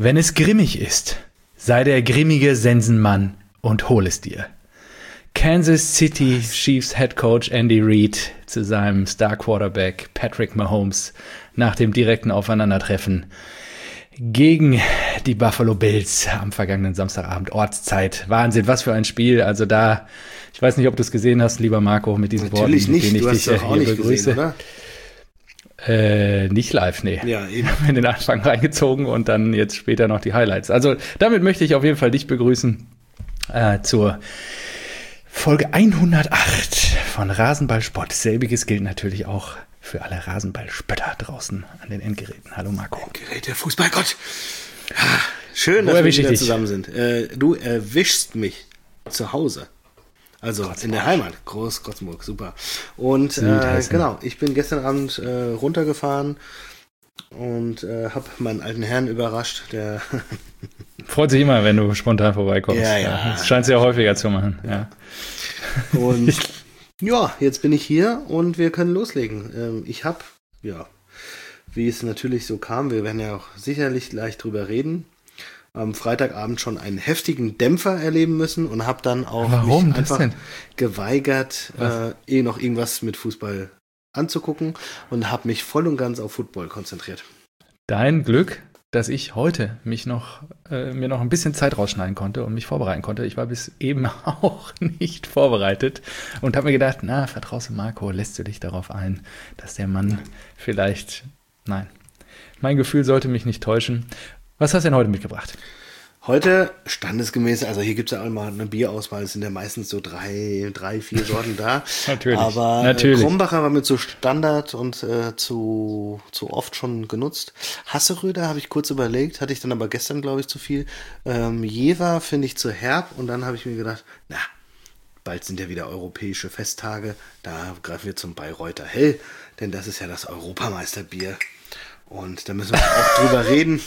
Wenn es grimmig ist, sei der grimmige Sensenmann und hol es dir. Kansas City Chiefs Head Coach Andy Reid zu seinem Star Quarterback Patrick Mahomes nach dem direkten Aufeinandertreffen gegen die Buffalo Bills am vergangenen Samstagabend, Ortszeit. Wahnsinn, was für ein Spiel. Also da, ich weiß nicht, ob du es gesehen hast, lieber Marco, mit diesen Worten, mit denen ich dich hier begrüße. Gesehen, nicht live, nee. Ja, eben. Ich habe in den Anfang reingezogen und dann jetzt später noch die Highlights. Also damit möchte ich auf jeden Fall dich begrüßen zur Folge 108 von Rasenballsport. Selbiges gilt natürlich auch für alle Rasenballspötter draußen an den Endgeräten. Hallo Marco. Endgeräte, Fußballgott. Schön, dass wir wieder zusammen sind. Du erwischst mich zu Hause. Also Gottsburg. In der Heimat. Gottsburg, super. Und genau, ich bin gestern Abend runtergefahren und habe meinen alten Herrn überrascht, der freut sich immer, wenn du spontan vorbeikommst. Ja. Das scheint es ja häufiger zu machen. Ja. Und ja, jetzt bin ich hier und wir können loslegen. Ich habe, wie es natürlich so kam, wir werden ja auch sicherlich gleich drüber reden, am Freitagabend schon einen heftigen Dämpfer erleben müssen und habe dann auch mich einfach geweigert, noch irgendwas mit Fußball anzugucken und habe mich voll und ganz auf Football konzentriert. Dein Glück, dass ich heute mir noch ein bisschen Zeit rausschneiden konnte und mich vorbereiten konnte. Ich war bis eben auch nicht vorbereitet und habe mir gedacht, vertraust du Marco, lässt du dich darauf ein, dass der Mann vielleicht, nein, mein Gefühl sollte mich nicht täuschen. Was hast du denn heute mitgebracht? Heute standesgemäß, also hier gibt es ja auch mal eine Bierauswahl, es sind ja meistens so 3, 4 Sorten da. Natürlich. Aber Krombacher war mit so Standard und zu oft schon genutzt. Hasseröder habe ich kurz überlegt, hatte ich dann aber gestern, glaube ich, zu viel. Jever finde ich zu herb und dann habe ich mir gedacht, bald sind ja wieder europäische Festtage, da greifen wir zum Bayreuther Hell, denn das ist ja das Europameisterbier. Und da müssen wir auch drüber reden.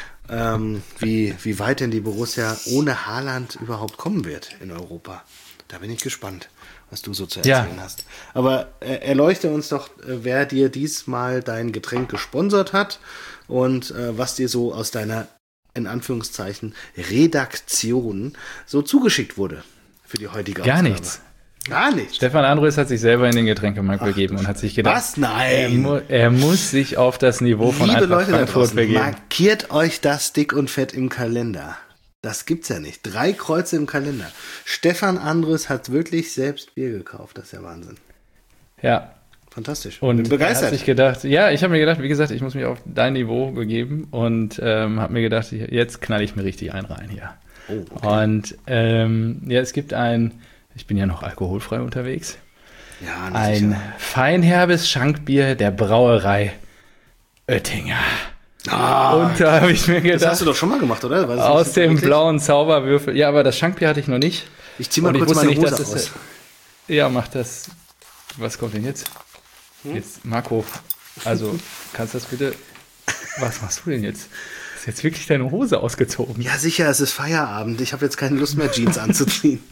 Wie weit denn die Borussia ohne Haaland überhaupt kommen wird in Europa. Da bin ich gespannt, was du so zu erzählen hast. Aber erleuchte uns doch, wer dir diesmal dein Getränk gesponsert hat und was dir so aus deiner, in Anführungszeichen, Redaktion so zugeschickt wurde für die heutige Ausgabe. Gar nichts. Stefan Andres hat sich selber in den Getränkemarkt begeben und hat sich gedacht, was? Nein. Er muss sich auf das Niveau von Eintracht Frankfurt begeben. Markiert euch das dick und fett im Kalender. Das gibt's ja nicht. 3 Kreuze im Kalender. Stefan Andres hat wirklich selbst Bier gekauft. Das ist ja Wahnsinn. Ja. Fantastisch. Und begeistert. Hat sich gedacht, ich habe mir gedacht, wie gesagt, ich muss mich auf dein Niveau begeben und habe mir gedacht, jetzt knall ich mir richtig einen rein hier. Oh, okay. Und es gibt ich bin ja noch alkoholfrei unterwegs. Ja, ein feinherbes Schankbier der Brauerei Oettinger. Und da habe ich mir gedacht... Das hast du doch schon mal gemacht, oder? Aus dem blauen Zauberwürfel. Ja, aber das Schankbier hatte ich noch nicht. Ich zieh mal kurz meine Hose aus. Ja, mach das. Was kommt denn jetzt? Jetzt, Marco, also kannst du das bitte... Was machst du denn jetzt? Ist jetzt wirklich deine Hose ausgezogen? Ja, sicher, es ist Feierabend. Ich habe jetzt keine Lust mehr, Jeans anzuziehen.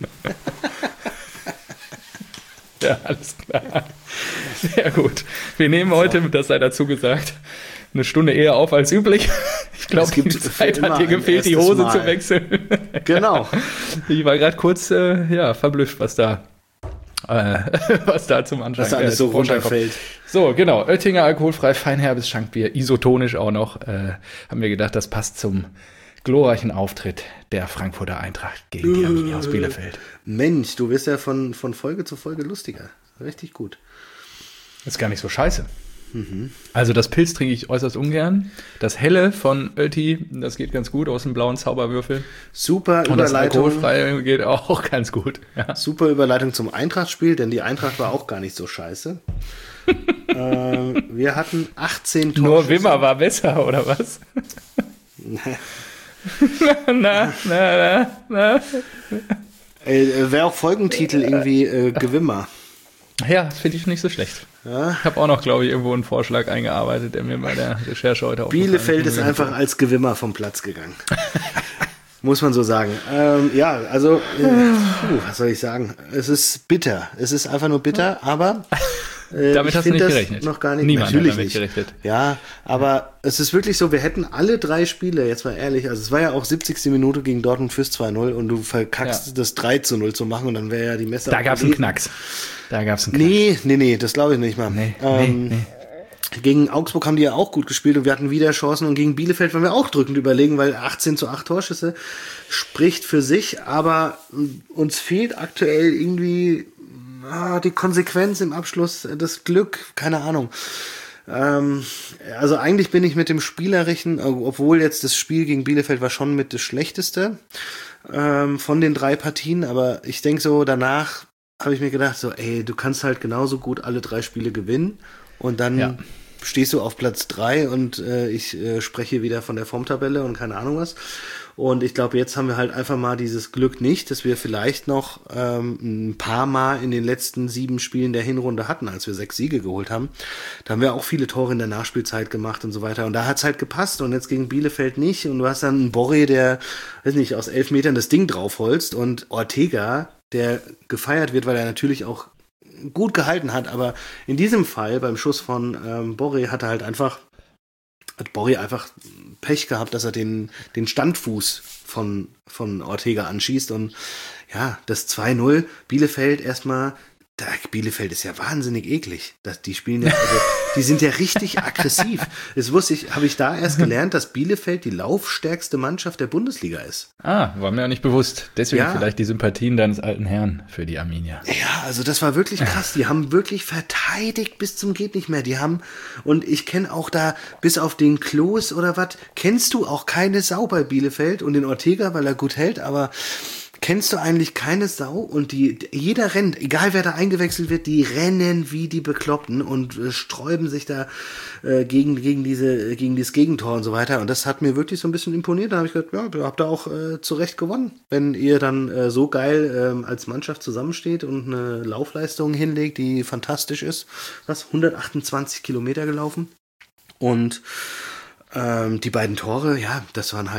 Ja, alles klar. Sehr gut. Wir nehmen heute, das sei dazu gesagt, eine Stunde eher auf als üblich. Ich glaube, die Zeit hat dir gefehlt, die Hose zu wechseln. Genau. Ich war gerade kurz verblüfft, was da zum Anfang was da alles so runterfällt. So, genau. Oettinger alkoholfrei, feinherbes Schankbier, isotonisch auch noch. Haben wir gedacht, das passt zum glorreichen Auftritt der Frankfurter Eintracht gegen die Arminia aus Bielefeld. Mensch, du wirst ja von Folge zu Folge lustiger. Richtig gut. Ist gar nicht so scheiße. Also das Pilz trinke ich äußerst ungern. Das Helle von Oetti, das geht ganz gut aus dem blauen Zauberwürfel. Super Überleitung. Und das alkoholfreie geht auch ganz gut. Ja. Super Überleitung zum Eintracht-Spiel, denn die Eintracht war auch gar nicht so scheiße. Wir hatten 18 Torschüsse. Nur Wimmer war besser, oder was? na. Wäre auch Folgentitel irgendwie Gewimmer. Ja, finde ich nicht so schlecht. Ja. Ich habe auch noch, glaube ich, irgendwo einen Vorschlag eingearbeitet, der mir bei der Recherche heute auch Bielefeld ist einfach als Gewimmer vom Platz gegangen. Muss man so sagen. Was soll ich sagen? Es ist bitter. Es ist einfach nur bitter, aber Damit hast du nicht gerechnet. Noch gar nicht. Niemand Natürlich hat damit nicht. gerechnet. Ja, aber es ist wirklich so, wir hätten alle 3 Spiele, jetzt mal ehrlich, also es war ja auch 70. Minute gegen Dortmund fürs 2-0 und du verkackst das 3-0 zu machen und dann wäre ja die Messe. Da gab's einen Knacks. Nee, das glaube ich nicht mal. Nee. Gegen Augsburg haben die ja auch gut gespielt und wir hatten wieder Chancen und gegen Bielefeld waren wir auch drückend überlegen, weil 18:8 Torschüsse spricht für sich, aber uns fehlt aktuell irgendwie die Konsequenz im Abschluss, das Glück, keine Ahnung. Also eigentlich bin ich mit dem Spielerischen, obwohl jetzt das Spiel gegen Bielefeld war schon mit das Schlechteste von den 3 Partien, aber ich denke so, danach habe ich mir gedacht, so ey, du kannst halt genauso gut alle 3 Spiele gewinnen und dann stehst du auf Platz 3 und ich spreche wieder von der Formtabelle und keine Ahnung was. Und ich glaube, jetzt haben wir halt einfach mal dieses Glück nicht, dass wir vielleicht noch ein paar Mal in den letzten 7 Spielen der Hinrunde hatten, als wir 6 Siege geholt haben. Da haben wir auch viele Tore in der Nachspielzeit gemacht und so weiter. Und da hat's halt gepasst und jetzt gegen Bielefeld nicht. Und du hast dann einen Borre, der, weiß nicht, aus 11 Metern das Ding draufholzt und Ortega, der gefeiert wird, weil er natürlich auch gut gehalten hat. Aber in diesem Fall, beim Schuss von Borre, hat Borre einfach Pech gehabt, dass er den Standfuß von Ortega anschießt und ja, das 2-0, Bielefeld erstmal, Bielefeld ist ja wahnsinnig eklig. Die spielen ja, also, die sind ja richtig aggressiv. Das habe ich da erst gelernt, dass Bielefeld die laufstärkste Mannschaft der Bundesliga ist. War mir auch nicht bewusst. Deswegen vielleicht die Sympathien deines alten Herrn für die Arminia. Ja, also das war wirklich krass. Die haben wirklich verteidigt bis zum geht nicht mehr. Und ich kenne auch da, bis auf den Klos oder was, kennst du auch keine Sau bei Bielefeld und den Ortega, weil er gut hält, aber kennst du eigentlich keine Sau und jeder rennt, egal wer da eingewechselt wird, die rennen wie die Bekloppten und sträuben sich da gegen dieses Gegentor und so weiter. Und das hat mir wirklich so ein bisschen imponiert. Da habe ich gedacht, ja, ihr habt da auch zu Recht gewonnen, wenn ihr dann so geil als Mannschaft zusammensteht und eine Laufleistung hinlegt, die fantastisch ist. 128 Kilometer gelaufen. Und die beiden Tore, das waren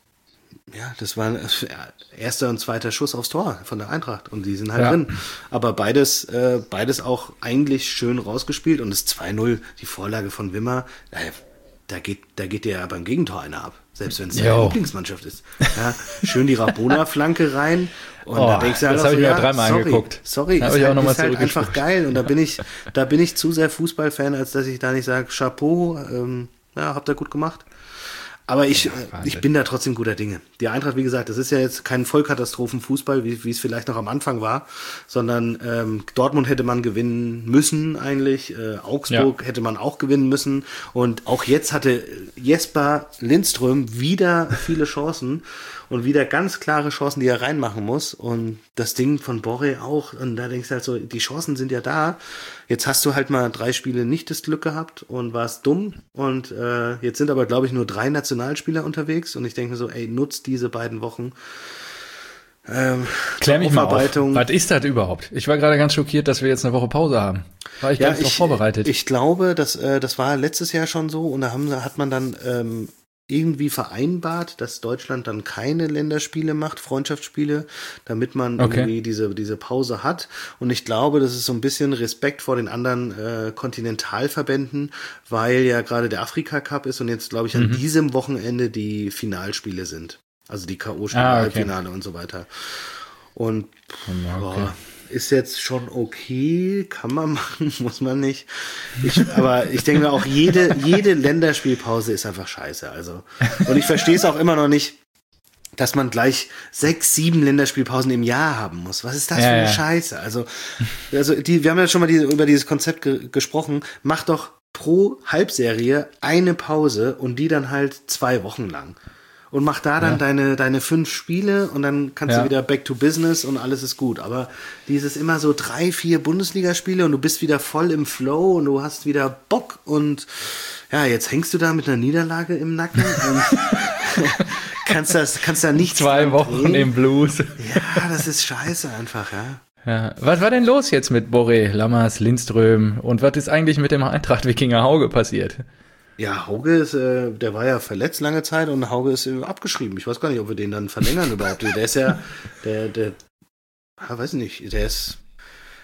erster und zweiter Schuss aufs Tor von der Eintracht und die sind halt drin. Aber beides auch eigentlich schön rausgespielt und das 2-0, die Vorlage von Wimmer, da geht dir ja beim Gegentor einer ab, selbst wenn es deine Lieblingsmannschaft ist. Ja, schön die Rabona-Flanke rein und da denkst du halt das habe ich mir 3-mal angeguckt. Sorry, ist halt einfach geil und da bin ich zu sehr Fußballfan, als dass ich da nicht sage, Chapeau, habt ihr gut gemacht. Aber ich bin da trotzdem guter Dinge. Die Eintracht, wie gesagt, das ist ja jetzt kein Vollkatastrophenfußball, wie es vielleicht noch am Anfang war, sondern Dortmund hätte man gewinnen müssen eigentlich, Augsburg hätte man auch gewinnen müssen und auch jetzt hatte Jesper Lindström wieder viele Chancen und wieder ganz klare Chancen, die er reinmachen muss und das Ding von Borre auch und da denkst du halt so, die Chancen sind ja da, jetzt hast du halt mal 3 Spiele nicht das Glück gehabt und warst dumm und jetzt sind aber, glaube ich, nur 3 Nationalspieler unterwegs und ich denke mir so, ey, nutzt diese beiden Wochen. Klär mich mal auf. Was ist das überhaupt? Ich war gerade ganz schockiert, dass wir jetzt eine Woche Pause haben. War ich gar nicht drauf vorbereitet. Ich glaube, das war letztes Jahr schon so und da hat man dann irgendwie vereinbart, dass Deutschland dann keine Länderspiele macht, Freundschaftsspiele, damit man irgendwie diese Pause hat. Und ich glaube, das ist so ein bisschen Respekt vor den anderen Kontinentalverbänden, weil ja gerade der Afrika-Cup ist und jetzt, glaube ich, an diesem Wochenende die Finalspiele sind. Also die K.O.-Spiele, Halbfinale und so weiter. Und ist jetzt schon okay, kann man machen, muss man nicht. Aber ich denke mir auch, jede Länderspielpause ist einfach scheiße. Also. Und ich verstehe es auch immer noch nicht, dass man gleich 6, 7 Länderspielpausen im Jahr haben muss. Was ist das für eine Scheiße? Also wir haben ja schon mal über dieses Konzept gesprochen. Mach doch pro Halbserie eine Pause und die dann halt 2 Wochen lang. Und mach da dann deine 5 Spiele und dann kannst du wieder back to business und alles ist gut. Aber dieses immer so 3, 4 Bundesligaspiele und du bist wieder voll im Flow und du hast wieder Bock und jetzt hängst du da mit einer Niederlage im Nacken und kannst da nichts 2 Wochen drehen. Im Blues. Ja, das ist scheiße einfach, Ja. Was war denn los jetzt mit Borre, Lammers, Lindström und was ist eigentlich mit dem Eintracht-Wikinger Hauge passiert? Ja, Hauge ist, der war ja verletzt lange Zeit und Hauge ist abgeschrieben. Ich weiß gar nicht, ob wir den dann verlängern überhaupt. Der ist ja, weiß nicht,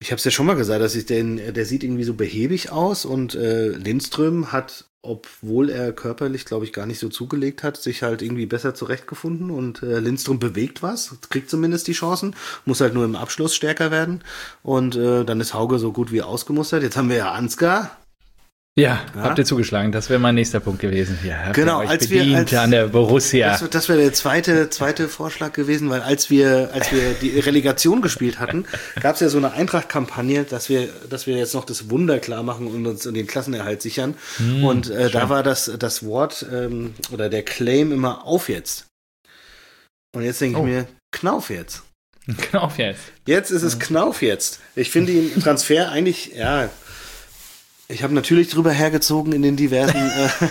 Ich habe es ja schon mal gesagt, der sieht irgendwie so behäbig aus und Lindström hat, obwohl er körperlich, glaube ich, gar nicht so zugelegt hat, sich halt irgendwie besser zurechtgefunden und Lindström bewegt was, kriegt zumindest die Chancen, muss halt nur im Abschluss stärker werden und dann ist Hauge so gut wie ausgemustert. Jetzt haben wir ja Ansgar. Ja, habt ihr zugeschlagen. Das wäre mein nächster Punkt gewesen. Ja, genau, ihr euch bedient an der Borussia. Das wäre der zweite Vorschlag gewesen, weil als wir die Relegation gespielt hatten, gab es ja so eine Eintracht-Kampagne, dass wir jetzt noch das Wunder klar machen und uns den Klassenerhalt sichern. Und da war das Wort oder der Claim immer auf jetzt. Und jetzt denke ich mir, Knauf jetzt. Knauf jetzt. Jetzt ist es Knauf jetzt. Ich finde den Transfer eigentlich, ja... Ich habe natürlich drüber hergezogen in den diversen.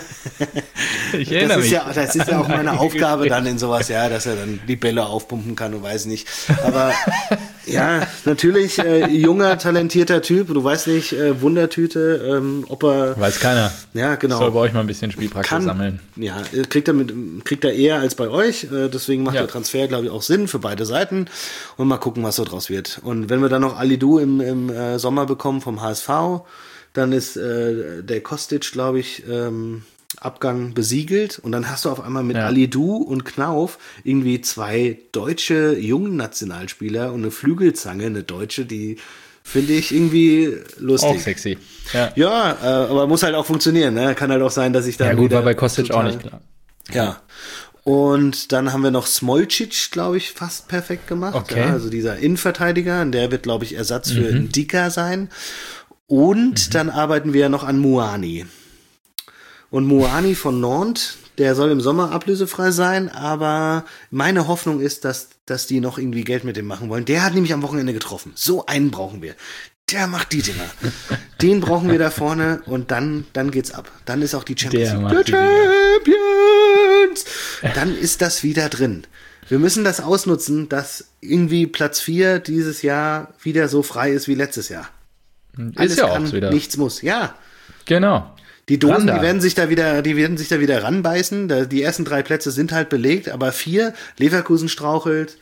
Ich erinnere mich. Das ist ja auch meine Aufgabe dann in sowas, ja, dass er dann die Bälle aufpumpen kann und weiß nicht. Aber ja, natürlich junger, talentierter Typ. Du weißt nicht, Wundertüte, ob er. Weiß keiner. Ja, genau. Soll bei euch mal ein bisschen Spielpraxis sammeln. Ja, kriegt er eher als bei euch. Deswegen macht der Transfer, glaube ich, auch Sinn für beide Seiten. Und mal gucken, was so draus wird. Und wenn wir dann noch Alidou im Sommer bekommen vom HSV. Dann ist der Kostic, glaube ich, Abgang besiegelt. Und dann hast du auf einmal mit Alidou und Knauf irgendwie 2 deutsche jungen Nationalspieler und eine Flügelzange, eine deutsche, die finde ich irgendwie lustig. Auch sexy. Ja, aber muss halt auch funktionieren. Ne? Kann halt auch sein, dass ich da. Ja, gut, war bei Kostic auch nicht klar. Ja. Und dann haben wir noch Smolcic, glaube ich, fast perfekt gemacht. Okay. Ja, also dieser Innenverteidiger, der wird, glaube ich, Ersatz für Ndika sein. Und dann arbeiten wir noch an Muani. Und Muani von Nantes, der soll im Sommer ablösefrei sein, aber meine Hoffnung ist, dass die noch irgendwie Geld mit dem machen wollen. Der hat nämlich am Wochenende getroffen. So einen brauchen wir. Der macht die Dinger. Den brauchen wir da vorne und dann geht's ab. Dann ist auch die Champions League. Champions! Dann ist das wieder drin. Wir müssen das ausnutzen, dass irgendwie Platz 4 dieses Jahr wieder so frei ist wie letztes Jahr. Alles ist ja kann, auch wieder. Nichts muss. Ja. Genau. Die Dosen, die werden sich da wieder ranbeißen. Die ersten 3 Plätze sind halt belegt, aber 4, Leverkusen strauchelt.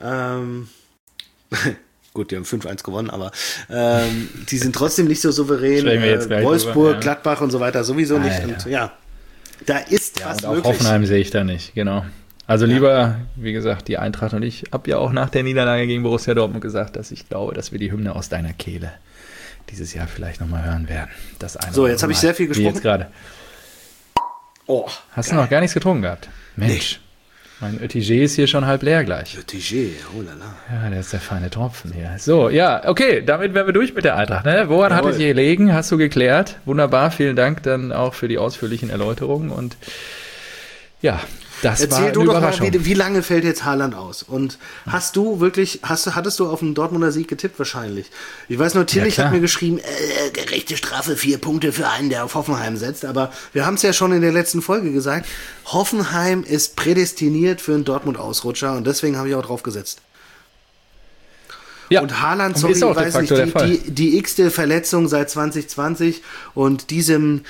Gut, die haben 5-1 gewonnen, aber die sind trotzdem nicht so souverän. Wolfsburg, ja. Gladbach und so weiter sowieso nicht. Und ja, da ist was und auch möglich. Hoffenheim sehe ich da nicht, genau. Also lieber, wie gesagt, die Eintracht, und ich habe ja auch nach der Niederlage gegen Borussia Dortmund gesagt, dass ich glaube, dass wir die Hymne aus deiner Kehle dieses Jahr vielleicht nochmal hören werden. So, jetzt habe ich sehr viel gesprochen. Wie jetzt gerade. Oh, hast du noch gar nichts getrunken gehabt? Mensch, mein Ötigé ist hier schon halb leer gleich. Ötigé, oh la la. Ja, der ist der feine Tropfen hier. So, ja, okay, damit wären wir durch mit der Eintracht. Ne? Woran hat es hier gelegen? Hast du geklärt. Wunderbar, vielen Dank dann auch für die ausführlichen Erläuterungen. Und ja, das Erzähl war eine du doch mal, Überraschung. wie lange fällt jetzt Haaland aus? Und hattest du auf einen Dortmunder Sieg getippt? Wahrscheinlich. Ich weiß nur, Tillich hat mir geschrieben, gerechte Strafe, 4 Punkte für einen, der auf Hoffenheim setzt. Aber wir haben es ja schon in der letzten Folge gesagt, Hoffenheim ist prädestiniert für einen Dortmund-Ausrutscher und deswegen habe ich auch drauf gesetzt. Ja, und Haaland, sorry, ich weiß nicht, die x-te Verletzung seit 2020 und diesem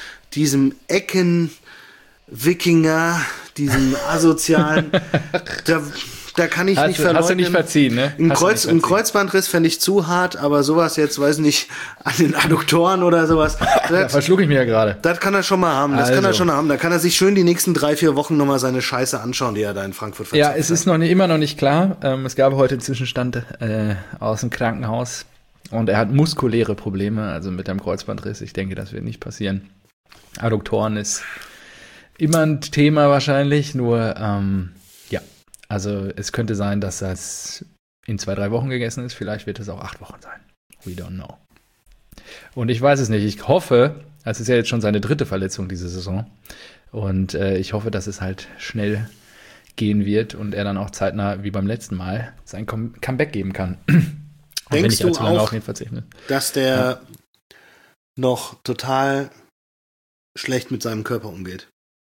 Wikinger, diesem asozialen, da kann ich nicht verleugnen. Hast du nicht verziehen, ne? Ein Kreuzbandriss fände ich zu hart, aber sowas jetzt, weiß nicht, an den Adduktoren oder sowas. Da verschluck ich mir ja gerade. Das kann er schon mal haben, Da kann er sich schön die nächsten 3-4 Wochen nochmal seine Scheiße anschauen, die er da in Frankfurt verzeiht. Ja, es ist immer noch nicht klar. Es gab heute einen Zwischenstand aus dem Krankenhaus und er hat muskuläre Probleme, also mit einem Kreuzbandriss. Ich denke, das wird nicht passieren. Adduktoren ist immer ein Thema wahrscheinlich, nur also es könnte sein, dass das in 2-3 Wochen gegessen ist, vielleicht wird es auch 8 Wochen sein. We don't know. Und ich weiß es nicht, ich hoffe, es ist ja jetzt schon seine 3. Verletzung diese Saison und ich hoffe, dass es halt schnell gehen wird und er dann auch zeitnah, wie beim letzten Mal, sein Comeback geben kann. Denkst du auch, dass der noch total schlecht mit seinem Körper umgeht?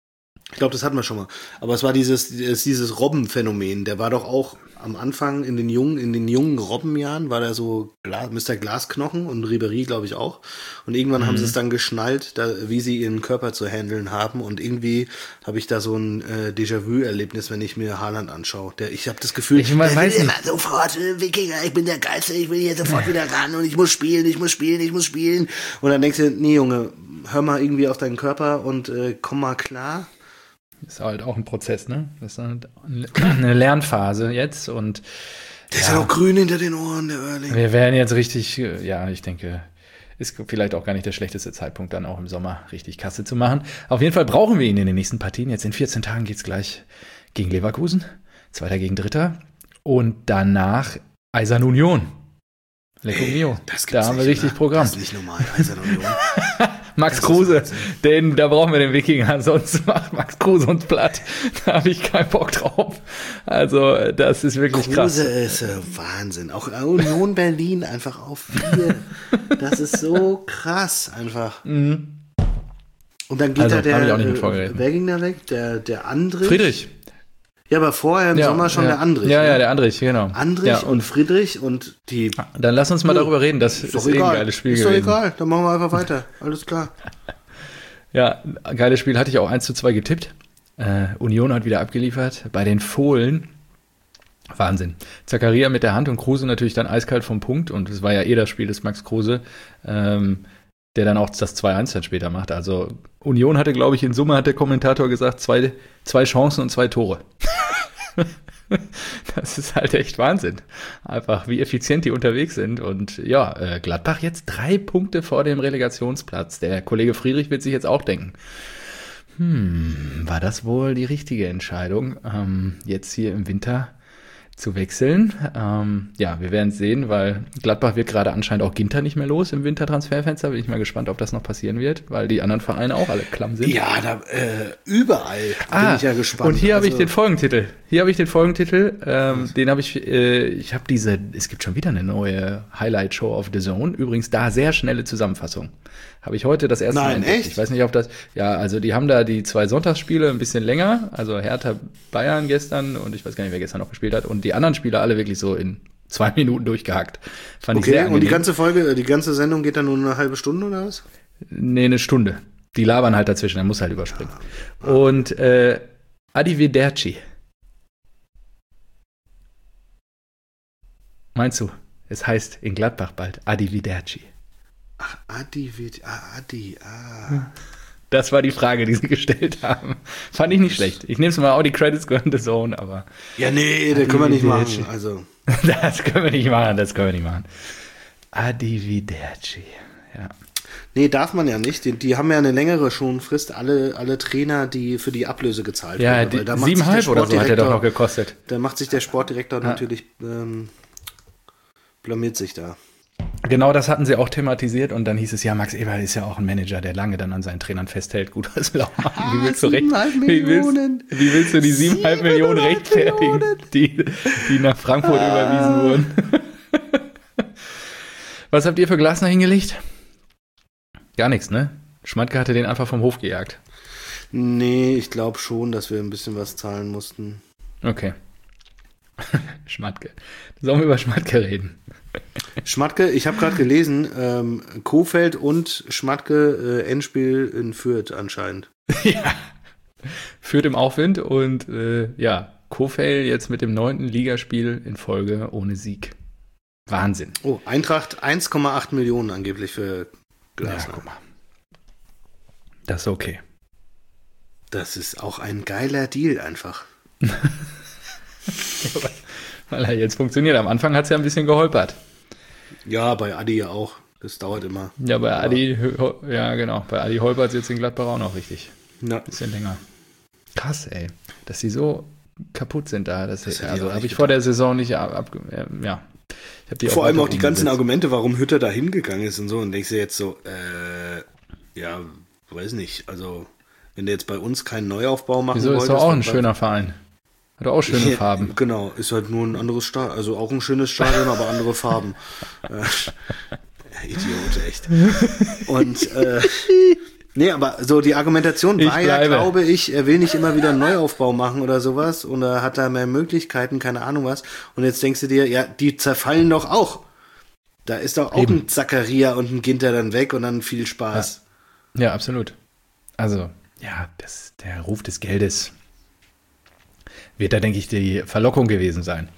Ich glaube, das hatten wir schon mal. Aber es war dieses Robbenphänomen. Der war doch auch am Anfang in den jungen Robbenjahren war der so Mr. Glasknochen und Ribéry, glaube ich, auch. Und irgendwann haben sie es dann geschnallt, wie sie ihren Körper zu handeln haben. Und irgendwie habe ich da so ein Déjà-vu-Erlebnis, wenn ich mir Haaland anschaue. Ich habe das Gefühl, ich weiß nicht. Immer sofort, Wikinger, ich bin der Geilste, ich will hier sofort wieder ran und ich muss spielen. Und dann denkst du, nee, Junge, hör mal irgendwie auf deinen Körper und komm mal klar. Ist halt auch ein Prozess, ne? Das ist halt eine Lernphase jetzt und der ist ja noch grün hinter den Ohren, der Erling. Wir werden jetzt richtig, ich denke, ist vielleicht auch gar nicht der schlechteste Zeitpunkt, dann auch im Sommer richtig Kasse zu machen. Auf jeden Fall brauchen wir ihn in den nächsten Partien. Jetzt in 14 Tagen geht's gleich gegen Leverkusen, 2. gegen 3. Und danach Eisern Union. Lecco Mio. Da haben wir richtig Programm. Das ist nicht normal, Eisern Union. Max Kruse, da brauchen wir den Wikinger, sonst macht Max Kruse uns platt. Da habe ich keinen Bock drauf. Also, das ist wirklich krass. Kruse ist Wahnsinn. Auch Union Berlin einfach auf 4. Das ist so krass einfach. Mhm. Und dann geht wer ging da weg? Der Andrich? Friedrich. Ja, aber vorher im Sommer schon der Andrich. Ja, der Andrich, genau. Andrich und Friedrich und die... Dann lass uns mal darüber reden, das ist ein geiles Spiel gewesen. Ist doch egal, dann machen wir einfach weiter. Alles klar. Ja, geiles Spiel, hatte ich auch 1:2 getippt. Union hat wieder abgeliefert. Bei den Fohlen, Wahnsinn. Zakaria mit der Hand und Kruse natürlich dann eiskalt vom Punkt. Und es war ja das Spiel des Max Kruse, der dann auch das 2:1 dann später macht. Also Union hatte, glaube ich, in Summe, hat der Kommentator gesagt, zwei Chancen und 2 Tore. Das ist halt echt Wahnsinn. Einfach, wie effizient die unterwegs sind. Und ja, Gladbach jetzt 3 Punkte vor dem Relegationsplatz. Der Kollege Friedrich wird sich jetzt auch denken, war das wohl die richtige Entscheidung, jetzt hier im Winter zu wechseln? Wir werden es sehen, weil Gladbach wird gerade anscheinend auch Ginter nicht mehr los im Wintertransferfenster. Bin ich mal gespannt, ob das noch passieren wird, weil die anderen Vereine auch alle klamm sind. Ja, überall bin ich ja gespannt. Und hier habe ich den Folgentitel. Den habe ich habe es gibt schon wieder eine neue Highlight-Show auf The Zone. Übrigens da sehr schnelle Zusammenfassung. Habe ich heute das erste Mal entdeckt. Echt? Ich weiß nicht, ob das, also die haben da die 2 Sonntagsspiele ein bisschen länger, also Hertha Bayern gestern und ich weiß gar nicht, wer gestern noch gespielt hat und die anderen Spiele alle wirklich so in 2 Minuten durchgehakt. Fand ich sehr angenehm. Und die ganze Sendung geht dann nur eine halbe Stunde oder was? Nee, eine Stunde. Die labern halt dazwischen, er muss halt überspringen. Und Arrivederci. Meinst du, es heißt in Gladbach bald Arrivederci? Ach, Adi. Das war die Frage, die sie gestellt haben. Fand ich nicht schlecht. Ich nehme es mal, auch die Credits gehören The Zone, aber... Ja, nee, das können wir nicht machen. Also. Das können wir nicht machen. Arrivederci, ja. Nee, darf man ja nicht. Die haben ja eine längere Schonfrist, alle Trainer, die für die Ablöse gezahlt werden. Ja, 7,5 oder so hat er doch noch gekostet. Da macht sich der Sportdirektor natürlich, blamiert sich da. Genau, das hatten sie auch thematisiert und dann hieß es, ja, Max Eberl ist ja auch ein Manager, der lange dann an seinen Trainern festhält. Gut, was will er auch machen? Wie willst du die 7,5 Millionen rechtfertigen, die nach Frankfurt überwiesen wurden? Was habt ihr für Glasner hingelegt? Gar nichts, ne? Schmatke hatte den einfach vom Hof gejagt. Nee, ich glaube schon, dass wir ein bisschen was zahlen mussten. Okay. Schmatke. Sollen wir über Schmatke reden? Schmatke, ich habe gerade gelesen, Kohfeldt und Schmatke Endspiel in Fürth anscheinend. Ja, Fürth im Aufwind und Kohfeldt jetzt mit dem 9. Ligaspiel in Folge ohne Sieg. Wahnsinn. Oh, Eintracht 1,8 Millionen angeblich für Glasner. Ja, guck mal. Das ist okay. Das ist auch ein geiler Deal einfach. Weil er jetzt funktioniert. Am Anfang hat es ja ein bisschen geholpert. Ja, bei Adi ja auch. Das dauert immer. Ja, bei Adi, ja genau. Bei Adi holpert es jetzt in Gladbach auch noch richtig. Ja. Bisschen länger. Krass, ey. Dass die so kaputt sind da. Das also habe ich vor der Saison nicht Vor allem auch die ganzen Argumente, warum Hütter da hingegangen ist und so. Und denkst du jetzt so, weiß nicht. Also, wenn der jetzt bei uns keinen Neuaufbau machen wollte. Wieso ist doch auch ein schöner Verein. Hat auch schöne Farben. Genau, ist halt nur ein anderes Stadion. Also auch ein schönes Stadion, aber andere Farben. Idiot, echt. Und Nee, aber so die Argumentation war ja, glaube ich, er will nicht immer wieder einen Neuaufbau machen oder sowas oder hat da mehr Möglichkeiten, keine Ahnung was. Und jetzt denkst du dir, ja, die zerfallen doch auch. Da ist doch auch ein Zakaria und ein Ginter dann weg und dann viel Spaß. Ja, absolut. Also, ja, der Ruf des Geldes wird da, denke ich, die Verlockung gewesen sein.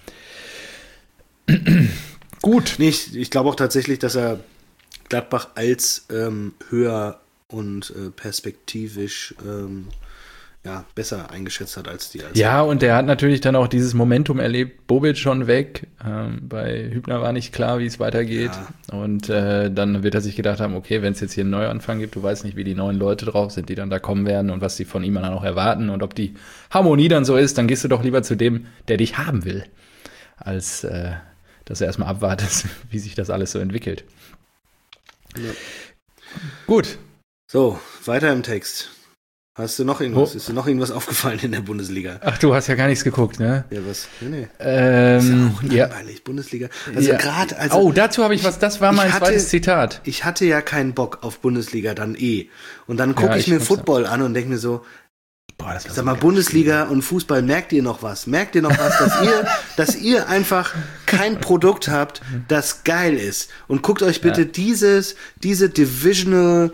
Gut. Nee, ich glaube auch tatsächlich, dass er Gladbach als höher und perspektivisch besser eingeschätzt hat als die. Und der hat natürlich dann auch dieses Momentum erlebt, Bobic schon weg, bei Hübner war nicht klar, wie es weitergeht und dann wird er sich gedacht haben, okay, wenn es jetzt hier einen Neuanfang gibt, du weißt nicht, wie die neuen Leute drauf sind, die dann da kommen werden und was die von ihm dann auch erwarten und ob die Harmonie dann so ist, dann gehst du doch lieber zu dem, der dich haben will, als dass du erstmal abwartest, wie sich das alles so entwickelt. Ja. Gut. So, weiter im Text. Hast du noch irgendwas? Ist dir noch irgendwas aufgefallen in der Bundesliga? Ach, du hast ja gar nichts geguckt, ne? Ja, was? Nee. Ist ja auch langweilig, Bundesliga. Also gerade, dazu habe ich was, das war mein zweites Zitat. Ich hatte ja keinen Bock auf Bundesliga dann Und dann gucke ich mir Football an und denke mir so, sag mal, Bundesliga und Fußball, merkt ihr noch was? Merkt ihr noch was, dass ihr einfach kein Produkt habt, das geil ist? Und guckt euch bitte diese Divisional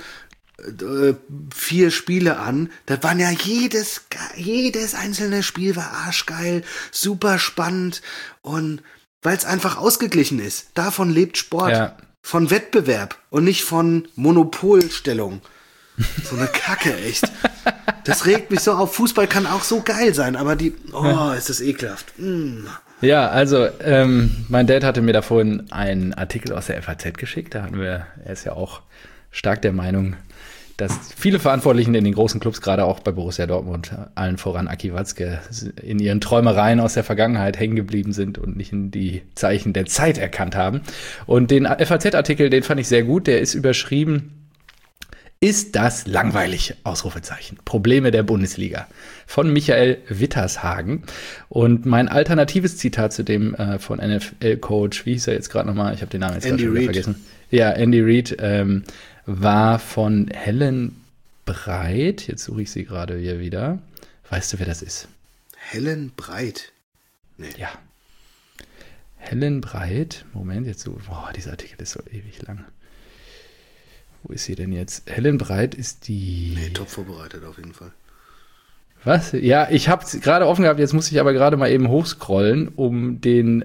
4 Spiele an. Das waren ja jedes einzelne Spiel war arschgeil, super spannend und weil es einfach ausgeglichen ist. Davon lebt Sport. Von Wettbewerb und nicht von Monopolstellung. So eine Kacke, echt. Das regt mich so auf. Fußball kann auch so geil sein, aber ist das ekelhaft. Ja, also mein Dad hatte mir da vorhin einen Artikel aus der FAZ geschickt. Er ist ja auch stark der Meinung, dass viele Verantwortlichen in den großen Clubs, gerade auch bei Borussia Dortmund, allen voran Aki Watzke, in ihren Träumereien aus der Vergangenheit hängen geblieben sind und nicht in die Zeichen der Zeit erkannt haben. Und den FAZ-Artikel, den fand ich sehr gut. Der ist überschrieben: Ist das langweilig? Ausrufezeichen. Probleme der Bundesliga. Von Michael Wittershagen. Und mein alternatives Zitat zu dem von NFL-Coach, wie hieß er jetzt gerade nochmal? Ich habe den Namen jetzt gerade schon wieder vergessen. Ja, Andy Reid, war von Helen Breit. Jetzt suche ich sie gerade hier wieder. Weißt du, wer das ist? Helen Breit? Nee. Ja. Helen Breit. Moment, jetzt so. Boah, dieser Artikel ist so ewig lang. Wo ist sie denn jetzt? Helen Breit ist die... Nee, top vorbereitet auf jeden Fall. Was? Ja, ich habe es gerade offen gehabt, jetzt muss ich aber gerade mal eben hochscrollen, um den...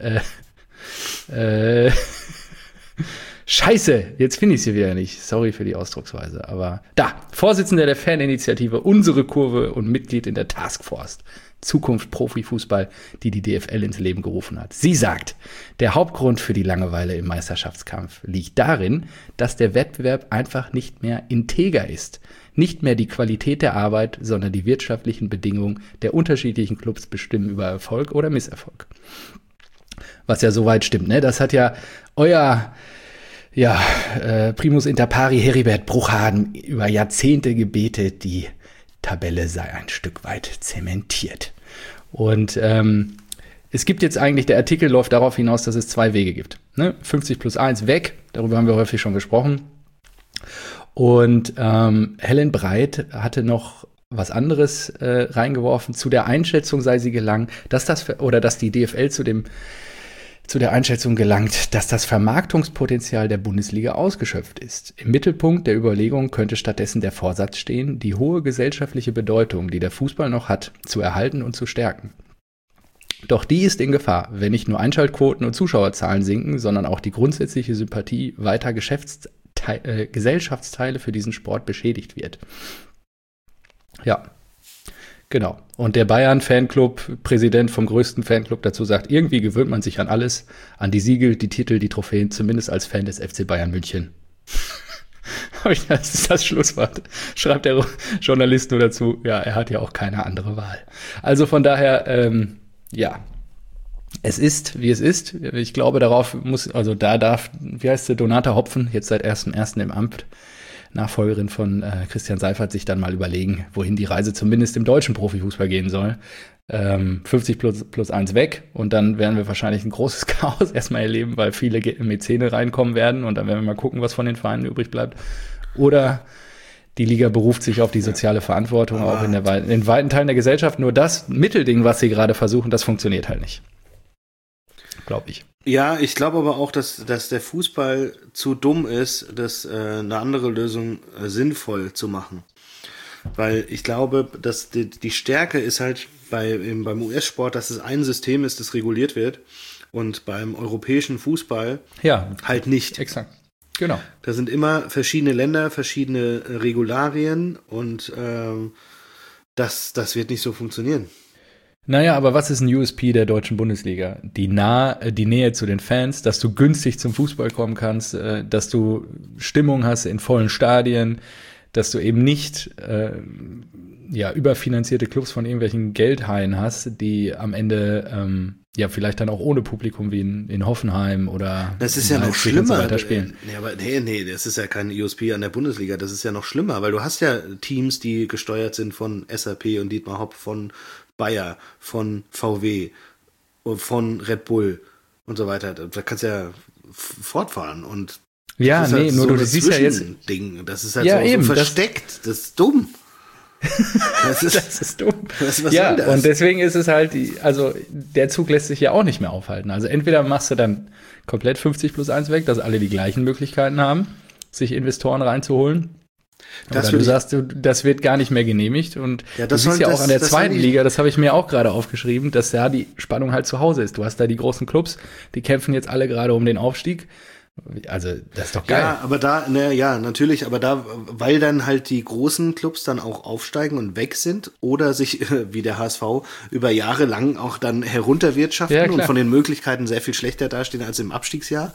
Scheiße, jetzt finde ich sie wieder nicht. Sorry für die Ausdrucksweise, aber da, Vorsitzender der Faninitiative Unsere Kurve und Mitglied in der Taskforce Zukunft Profifußball, die die DFL ins Leben gerufen hat. Sie sagt, der Hauptgrund für die Langeweile im Meisterschaftskampf liegt darin, dass der Wettbewerb einfach nicht mehr integer ist. Nicht mehr die Qualität der Arbeit, sondern die wirtschaftlichen Bedingungen der unterschiedlichen Clubs bestimmen über Erfolg oder Misserfolg. Was ja soweit stimmt, ne? Das hat ja euer Primus inter pari Heribert Bruchhagen über Jahrzehnte gebetet, die Tabelle sei ein Stück weit zementiert. Und es gibt jetzt eigentlich, der Artikel läuft darauf hinaus, dass es 2 Wege gibt. Ne? 50+1 weg, darüber haben wir häufig schon gesprochen. Und Helen Breit hatte noch was anderes reingeworfen. Zu der Einschätzung sei sie gelangt, dass die DFL zu der Einschätzung gelangt, dass das Vermarktungspotenzial der Bundesliga ausgeschöpft ist. Im Mittelpunkt der Überlegung könnte stattdessen der Vorsatz stehen, die hohe gesellschaftliche Bedeutung, die der Fußball noch hat, zu erhalten und zu stärken. Doch die ist in Gefahr, wenn nicht nur Einschaltquoten und Zuschauerzahlen sinken, sondern auch die grundsätzliche Sympathie weiter Gesellschaftsteile für diesen Sport beschädigt wird. Ja. Genau. Und der Bayern-Fanclub, Präsident vom größten Fanclub dazu sagt, irgendwie gewöhnt man sich an alles, an die Siegel, die Titel, die Trophäen, zumindest als Fan des FC Bayern München. Das ist das Schlusswort. Schreibt der Journalist nur dazu, ja, er hat ja auch keine andere Wahl. Also von daher, es ist, wie es ist. Ich glaube, wie heißt sie, Donata Hopfen, jetzt seit 1.1. im Amt, Nachfolgerin von Christian Seifert, sich dann mal überlegen, wohin die Reise zumindest im deutschen Profifußball gehen soll. 50+1 weg und dann werden wir wahrscheinlich ein großes Chaos erstmal erleben, weil viele Mäzene reinkommen werden und dann werden wir mal gucken, was von den Vereinen übrig bleibt. Oder Die Liga beruft sich auf die soziale Verantwortung, auch in weiten Teilen der Gesellschaft. Nur das Mittelding, was sie gerade versuchen, das funktioniert halt nicht. Glaube ich. Ja, ich glaube aber auch, dass der Fußball zu dumm ist, das eine andere Lösung sinnvoll zu machen. Weil ich glaube, dass die Stärke ist halt beim US-Sport, dass es ein System ist, das reguliert wird. Und beim europäischen Fußball halt nicht. Exakt. Genau. Da sind immer verschiedene Länder, verschiedene Regularien und das wird nicht so funktionieren. Naja, aber was ist ein USP der deutschen Bundesliga? Die Nähe zu den Fans, dass du günstig zum Fußball kommen kannst, dass du Stimmung hast in vollen Stadien, dass du eben nicht überfinanzierte Clubs von irgendwelchen Geldhaien hast, die am Ende vielleicht dann auch ohne Publikum wie in Hoffenheim oder das ist ja noch schlimmer. So weiter spielen. Nee, das ist ja kein USP an der Bundesliga, das ist ja noch schlimmer, weil du hast ja Teams, die gesteuert sind von SAP und Dietmar Hopp, von Bayer, von VW, von Red Bull und so weiter. Da kannst du ja fortfahren und ja, das ist halt nur so du siehst ja jetzt Ding. Das ist halt eben, so versteckt. Das ist dumm. Das ist dumm. Was ja, soll das? Und deswegen ist es halt, der Zug lässt sich ja auch nicht mehr aufhalten. Also entweder machst du dann komplett 50+1 weg, dass alle die gleichen Möglichkeiten haben, sich Investoren reinzuholen. Oder du sagst, das wird gar nicht mehr genehmigt. Und du siehst ja auch an der zweiten Liga, das habe ich mir auch gerade aufgeschrieben, dass da die Spannung halt zu Hause ist. Du hast da die großen Clubs, die kämpfen jetzt alle gerade um den Aufstieg. Also, das ist doch geil. Ja, aber natürlich, aber weil dann halt die großen Clubs dann auch aufsteigen und weg sind oder sich, wie der HSV, über Jahre lang auch dann herunterwirtschaften und von den Möglichkeiten sehr viel schlechter dastehen als im Abstiegsjahr.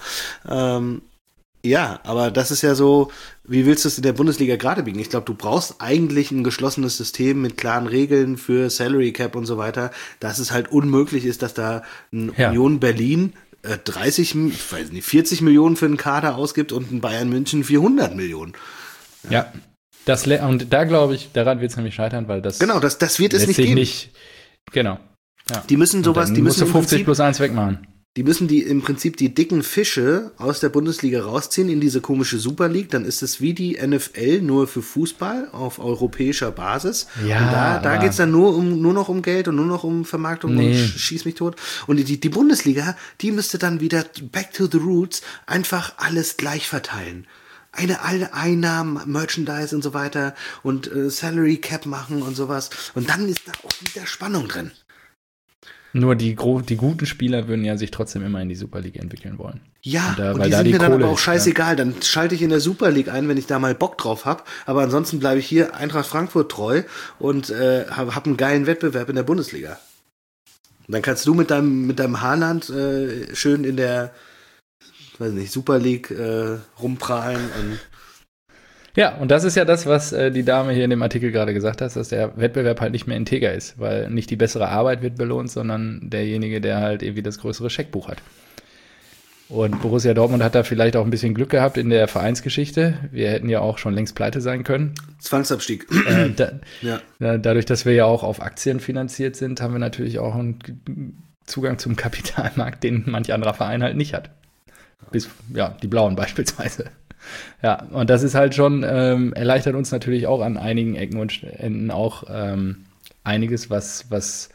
Ja, aber das ist ja so, wie willst du es in der Bundesliga gerade biegen? Ich glaube, du brauchst eigentlich ein geschlossenes System mit klaren Regeln für Salary Cap und so weiter, dass es halt unmöglich ist, dass da ein Union Berlin 40 Millionen für einen Kader ausgibt und ein Bayern München 400 Millionen. Ja, und da glaube ich, daran wird es nämlich scheitern, weil das genau, das wird es nicht geben. Genau. Ja. Die müssen sowas, die müssen 50+1 wegmachen. Die müssen im Prinzip die dicken Fische aus der Bundesliga rausziehen in diese komische Super League. Dann ist es wie die NFL nur für Fußball auf europäischer Basis. Ja, und da geht's dann nur noch um Geld und nur noch um Vermarktung und schieß mich tot. Und die Bundesliga, die müsste dann wieder back to the roots einfach alles gleich verteilen. Alle Einnahmen, Merchandise und so weiter und Salary Cap machen und sowas. Und dann ist da auch wieder Spannung drin. Nur die guten Spieler würden ja sich trotzdem immer in die Super League entwickeln wollen. Ja, und die sind mir dann aber auch scheißegal. Dann schalte ich in der Super League ein, wenn ich da mal Bock drauf habe. Aber ansonsten bleibe ich hier Eintracht Frankfurt treu und hab einen geilen Wettbewerb in der Bundesliga. Und dann kannst du mit deinem Haaland schön in der, weiß nicht, Super League rumprahlen und ja, und das ist ja das, was die Dame hier in dem Artikel gerade gesagt hat, dass der Wettbewerb halt nicht mehr integer ist, weil nicht die bessere Arbeit wird belohnt, sondern derjenige, der halt irgendwie das größere Scheckbuch hat. Und Borussia Dortmund hat da vielleicht auch ein bisschen Glück gehabt in der Vereinsgeschichte. Wir hätten ja auch schon längst pleite sein können. Zwangsabstieg. Dadurch, dass wir ja auch auf Aktien finanziert sind, haben wir natürlich auch einen Zugang zum Kapitalmarkt, den manch anderer Verein halt nicht hat. Die Blauen beispielsweise. Ja, und das ist halt schon, erleichtert uns natürlich auch an einigen Ecken und Enden auch einiges, was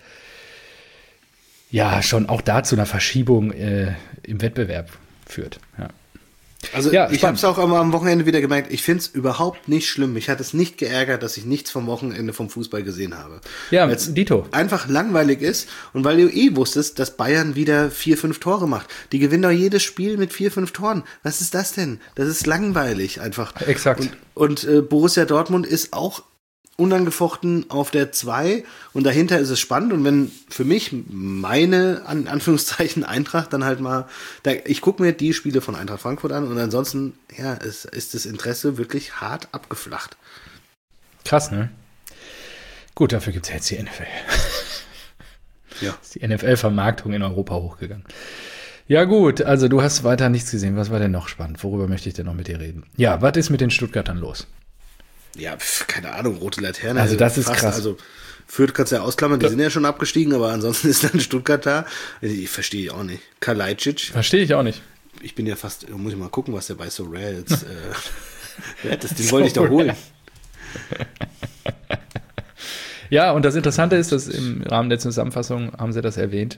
ja schon auch da zu einer Verschiebung im Wettbewerb führt. Ja. Also ich habe es auch am Wochenende wieder gemerkt, ich finde es überhaupt nicht schlimm. Mich hat es nicht geärgert, dass ich nichts vom Wochenende vom Fußball gesehen habe. Ja, dito. Einfach langweilig ist und weil du wusstest, dass Bayern wieder 4-5 Tore macht. Die gewinnen doch jedes Spiel mit 4-5 Toren. Was ist das denn? Das ist langweilig einfach. Exakt. Und Borussia Dortmund ist auch unangefochten auf der 2 und dahinter ist es spannend und wenn für mich meine, Anführungszeichen, Eintracht dann halt mal, ich gucke mir die Spiele von Eintracht Frankfurt an und ansonsten, ist das Interesse wirklich hart abgeflacht. Krass, ne? Gut, dafür gibt es ja jetzt die NFL. Ja. Ist die NFL-Vermarktung in Europa hochgegangen. Ja gut, also du hast weiter nichts gesehen. Was war denn noch spannend? Worüber möchte ich denn noch mit dir reden? Ja, was ist mit den Stuttgartern los? Ja, keine Ahnung, rote Laterne. Also das ist krass. Also Fürth kannst du ja ausklammern, die sind ja schon abgestiegen, aber ansonsten ist dann Stuttgart da. Ich verstehe auch nicht. Kalajdzic. Verstehe ich auch nicht. Ich bin ja fast, muss ich mal gucken, was der bei So Rare jetzt, den wollte ich doch holen. Ja, und das Interessante ist, dass im Rahmen der Zusammenfassung haben sie das erwähnt.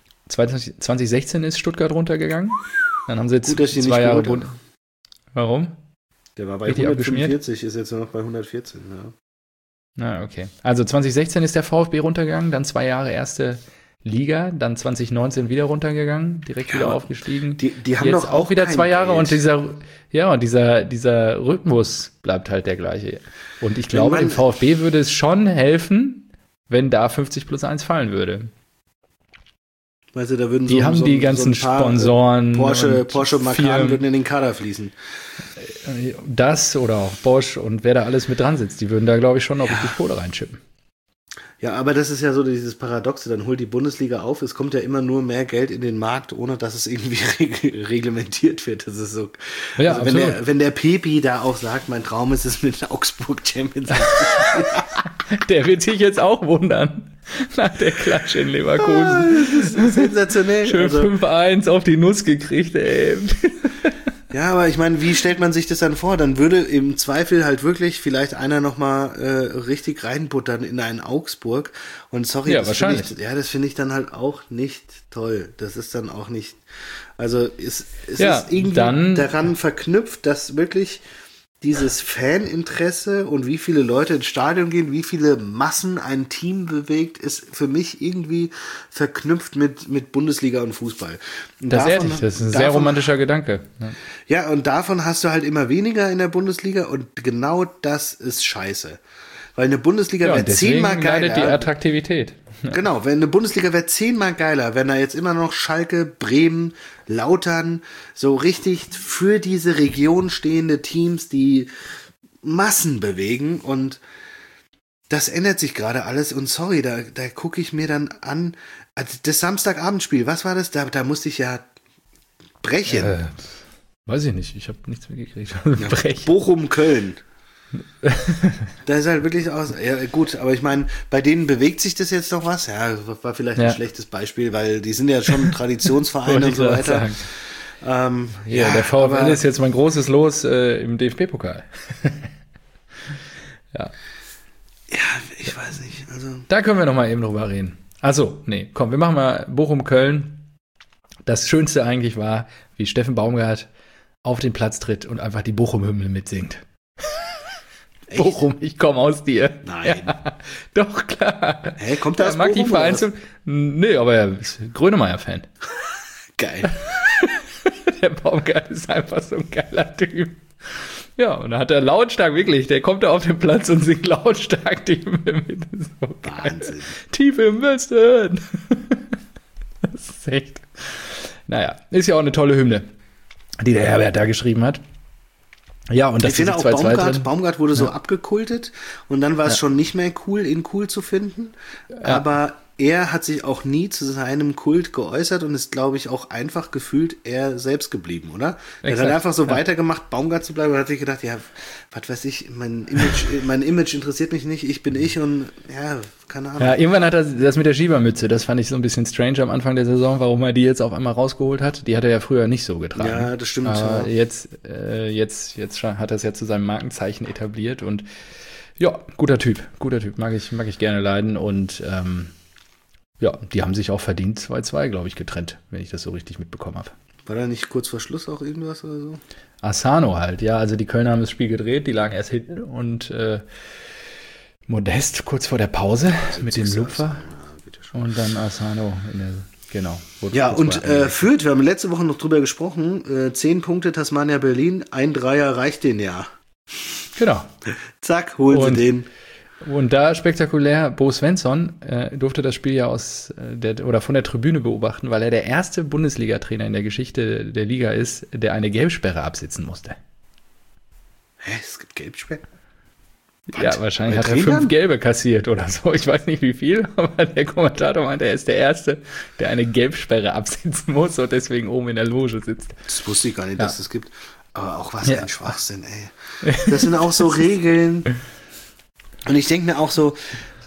2016 ist Stuttgart runtergegangen. Dann haben sie jetzt Gut, dass ich ihn 2 nicht Jahre geholt Bund. Warum? Der war bei Richtig 145, ist jetzt nur noch bei 114. Ja. Na, okay. Also 2016 ist der VfB runtergegangen, dann 2 Jahre erste Liga, dann 2019 wieder runtergegangen, direkt wieder aufgestiegen. Die haben jetzt doch auch wieder 2 Jahre Geld. und dieser Rhythmus bleibt halt der gleiche. Und ich glaube, man- dem VfB würde es schon helfen, wenn da 50+1 fallen würde. Weißt du, da würden Die haben die ganzen ein paar, Sponsoren. Porsche Macan Firmen. würden in den Kader fließen. Das oder auch Bosch und wer da alles mit dran sitzt, die würden da, glaube ich, schon noch richtig Kohle reinschippen. Ja, aber das ist ja so dieses Paradoxe, dann holt die Bundesliga auf, es kommt ja immer nur mehr Geld in den Markt, ohne dass es irgendwie reglementiert wird. Das ist so. Ja, also wenn der Pepi da auch sagt, mein Traum ist es mit Augsburg Champions League. Der wird sich jetzt auch wundern. Nach der Klatsche in Leverkusen. Das ist sensationell. Schön Also, 5-1 auf die Nuss gekriegt, ey. ja, aber ich meine, wie stellt man sich das dann vor? Dann würde im Zweifel halt wirklich vielleicht einer nochmal richtig reinbuttern in einen Augsburg. Und sorry, Ja, das wahrscheinlich. das finde ich dann halt auch nicht toll. Das ist dann auch nicht. Also es Ja, ist irgendwie dann- daran verknüpft, dass wirklich dieses Faninteresse und wie viele Leute ins Stadion gehen, wie viele Massen ein Team bewegt, ist für mich irgendwie verknüpft mit Bundesliga und Fußball. Und Das ist davon- ehrlich, das ist ein sehr davon- romantischer Gedanke. Ja. ja, und davon hast du halt immer weniger in der Bundesliga und genau das ist scheiße. Weil eine Bundesliga Ja, wäre und deswegen 10-mal leidet die geiler. Attraktivität. Genau, wenn eine Bundesliga wäre 10-mal geiler, wenn da jetzt immer noch Schalke, Bremen, Lautern, so richtig für diese Region stehende Teams, die Massen bewegen und das ändert sich gerade alles und sorry, da gucke ich mir dann an, also das Samstagabendspiel, was war das? Da musste ich ja brechen. Weiß ich nicht, ich habe nichts mitgekriegt. Brechen. Bochum-Köln. Da ist halt wirklich aus. Ja, gut, aber ich meine, bei denen bewegt sich das jetzt noch was. Ja, war vielleicht ein schlechtes Beispiel, weil die sind ja schon Traditionsvereine Wollte und ich so gerade weiter. sagen. Ja, der VfL aber- ist jetzt mein großes Los im DFB-Pokal. Ja. Ja, ich weiß nicht. Also, Da können wir noch mal eben drüber reden. Also, nee, komm, wir machen mal Bochum-Köln. Das Schönste eigentlich war, wie Steffen Baumgart auf den Platz tritt und einfach die Bochum-Hymne mitsingt. echt? Bochum, ich komme aus dir. Nein. Ja, doch, klar. Hä, kommt der Er aus mag die Bochum, oder was? Vereins... Nee, aber er ist Grönemeyer-Fan. Geil. Der Baumgart ist einfach so ein geiler Typ. Ja, und da hat er lautstark, wirklich, der kommt da auf den Platz und singt lautstark die Hymne mit. So geil. Wahnsinn. Tief im Westen. Das ist echt. Naja, ist ja auch eine tolle Hymne, die der Herbert da geschrieben hat. Ja, und das Ich finde ist auch, 2-2 drin. Baumgart wurde so abgekultet und dann war es schon nicht mehr cool, ihn cool zu finden. Aber er hat sich auch nie zu seinem Kult geäußert und ist, glaube ich, auch einfach gefühlt er selbst geblieben, oder? Er Exakt, hat einfach so ja. weitergemacht, Baumgart zu bleiben und hat sich gedacht, ja, was weiß ich, mein Image interessiert mich nicht, ich bin ich und ja, keine Ahnung. Ja, irgendwann hat er das mit der Schiebermütze, das fand ich so ein bisschen strange am Anfang der Saison, warum er die jetzt auf einmal rausgeholt hat. Die hat er ja früher nicht so getragen. Ja, das stimmt. Aber Ja. jetzt hat er es ja zu seinem Markenzeichen etabliert und ja, guter Typ, mag ich gerne leiden und ja, die haben sich auch verdient 2-2, glaube ich, getrennt, wenn ich das so richtig mitbekommen habe. War da nicht kurz vor Schluss auch irgendwas oder so? Asano halt, ja, also die Kölner haben das Spiel gedreht, die lagen erst hinten und Modest kurz vor der Pause mit dem Lupfer und dann Asano genau. Ja, kurz und vor Ende. Fürth, wir haben letzte Woche noch drüber gesprochen, 10 Punkte Tasmania Berlin, ein Dreier reicht den ja. Genau. Zack, holen Und- sie den. Und da spektakulär, Bo Svensson durfte das Spiel ja von der Tribüne beobachten, weil er der erste Bundesliga-Trainer in der Geschichte der Liga ist, der eine Gelbsperre absitzen musste. Hä, es gibt Gelbsperre? Ja, wahrscheinlich Bei hat er 5 Trainern? Gelbe kassiert oder so. Ich weiß nicht wie viel, aber der Kommentator meinte, er ist der Erste, der eine Gelbsperre absitzen muss und deswegen oben in der Loge sitzt. Das wusste ich gar nicht, Ja. dass es das gibt. Aber auch was Ja. ein Schwachsinn, ey. Das sind auch so Regeln. Und ich denke mir auch so,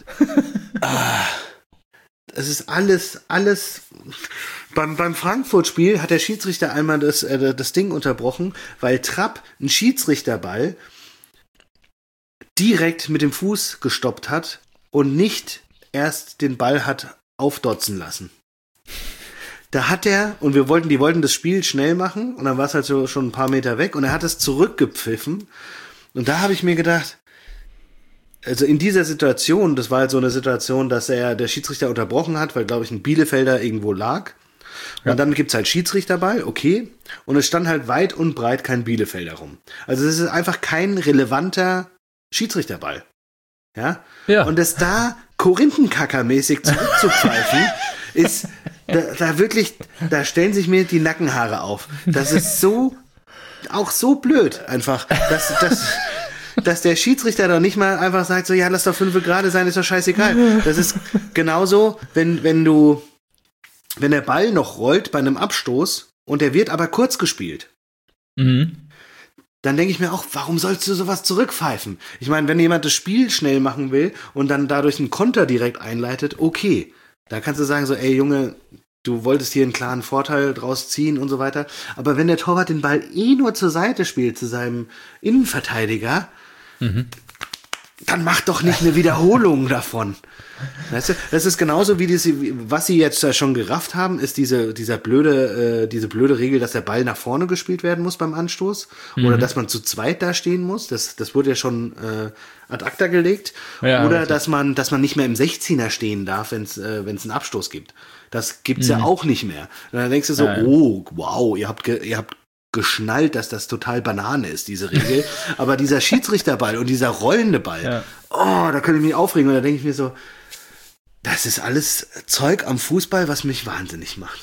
es ist alles, beim Frankfurt-Spiel hat der Schiedsrichter einmal das Ding unterbrochen, weil Trapp einen Schiedsrichterball direkt mit dem Fuß gestoppt hat und nicht erst den Ball hat aufdotzen lassen. Da hat er, und die wollten das Spiel schnell machen und dann war es halt so schon ein paar Meter weg und er hat es zurückgepfiffen und da habe ich mir gedacht, also in dieser Situation, das war halt so eine Situation, dass der Schiedsrichter unterbrochen hat, weil, glaube ich, ein Bielefelder irgendwo lag. Und dann gibt's halt Schiedsrichterball, okay. Und es stand halt weit und breit kein Bielefelder rum. Also es ist einfach kein relevanter Schiedsrichterball. Ja? Und das da Korinthenkackermäßig zurückzupfeifen, ist da wirklich, da stellen sich mir die Nackenhaare auf. Das ist auch so blöd einfach, dass der Schiedsrichter doch nicht mal einfach sagt, so, ja, lass doch 5 Grad sein, ist doch scheißegal. Das ist genauso, wenn der Ball noch rollt bei einem Abstoß und der wird aber kurz gespielt. Dann denke ich mir auch, warum sollst du sowas zurückpfeifen? Ich meine, wenn jemand das Spiel schnell machen will und dann dadurch einen Konter direkt einleitet, okay. Da kannst du sagen so, ey Junge, du wolltest hier einen klaren Vorteil draus ziehen und so weiter. Aber wenn der Torwart den Ball nur zur Seite spielt, zu seinem Innenverteidiger, dann mach doch nicht eine Wiederholung davon. Weißt du, das ist genauso wie was sie jetzt schon gerafft haben, ist diese blöde Regel, dass der Ball nach vorne gespielt werden muss beim Anstoß oder dass man zu zweit da stehen muss. Das wurde ja schon ad acta gelegt. Ja, oder dass man nicht mehr im 16er stehen darf, wenn es einen Abstoß gibt. Das gibt's ja auch nicht mehr. Und dann denkst du so, oh, wow, ihr habt geschnallt, dass das total Banane ist, diese Regel. Aber dieser Schiedsrichterball und dieser rollende Ball, da könnte ich mich aufregen. Und da denke ich mir so, das ist alles Zeug am Fußball, was mich wahnsinnig macht.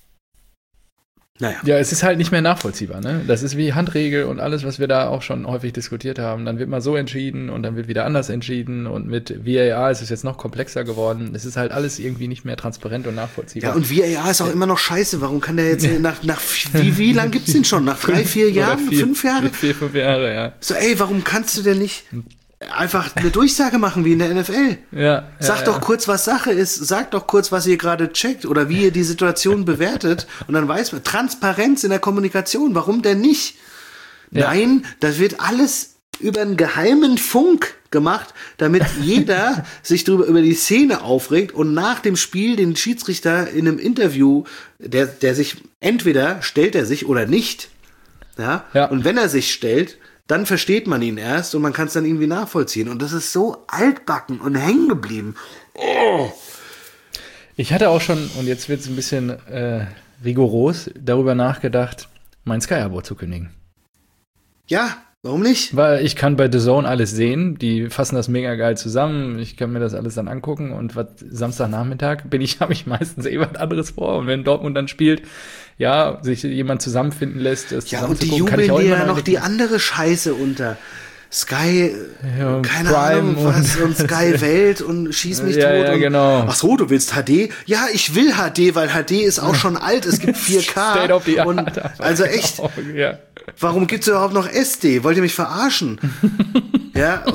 Naja. Ja, es ist halt nicht mehr nachvollziehbar, ne? Das ist wie Handregel und alles, was wir da auch schon häufig diskutiert haben. Dann wird mal so entschieden und dann wird wieder anders entschieden und mit VAR ist es jetzt noch komplexer geworden. Es ist halt alles irgendwie nicht mehr transparent und nachvollziehbar. Ja, und VAR ist auch immer noch scheiße. Warum kann der jetzt nach wie lang gibt's den schon? Nach 3, 4 Jahren? 5 Jahre? 4, 5 Jahre, ja. So, ey, warum kannst du denn nicht einfach eine Durchsage machen wie in der NFL? Sag doch kurz, was Sache ist. Sag doch kurz, was ihr gerade checkt oder wie ihr die Situation bewertet. Und dann weiß man, Transparenz in der Kommunikation. Warum denn nicht? Ja. Nein, das wird alles über einen geheimen Funk gemacht, damit jeder sich über die Szene aufregt und nach dem Spiel den Schiedsrichter in einem Interview, der sich entweder stellt er sich oder nicht. Ja. Und wenn er sich stellt, dann versteht man ihn erst und man kann es dann irgendwie nachvollziehen. Und das ist so altbacken und hängen geblieben. Oh. Ich hatte auch schon, und jetzt wird es ein bisschen rigoros, darüber nachgedacht, mein Sky-Abo zu kündigen. Ja, warum nicht? Weil ich kann bei The Zone alles sehen, die fassen das mega geil zusammen, ich kann mir das alles dann angucken und Samstagnachmittag habe ich meistens was anderes vor und wenn Dortmund dann spielt, sich jemand zusammenfinden lässt, und die jubeln dir ja noch die andere Scheiße unter. Sky, keine Prime Ahnung was, und Sky Welt und schieß mich tot. Ja, genau. Ach so, du willst HD? Ja, ich will HD, weil HD ist auch schon alt, es gibt 4K. State of the art. Und, also echt, warum gibt's überhaupt noch SD? Wollt ihr mich verarschen? Ja,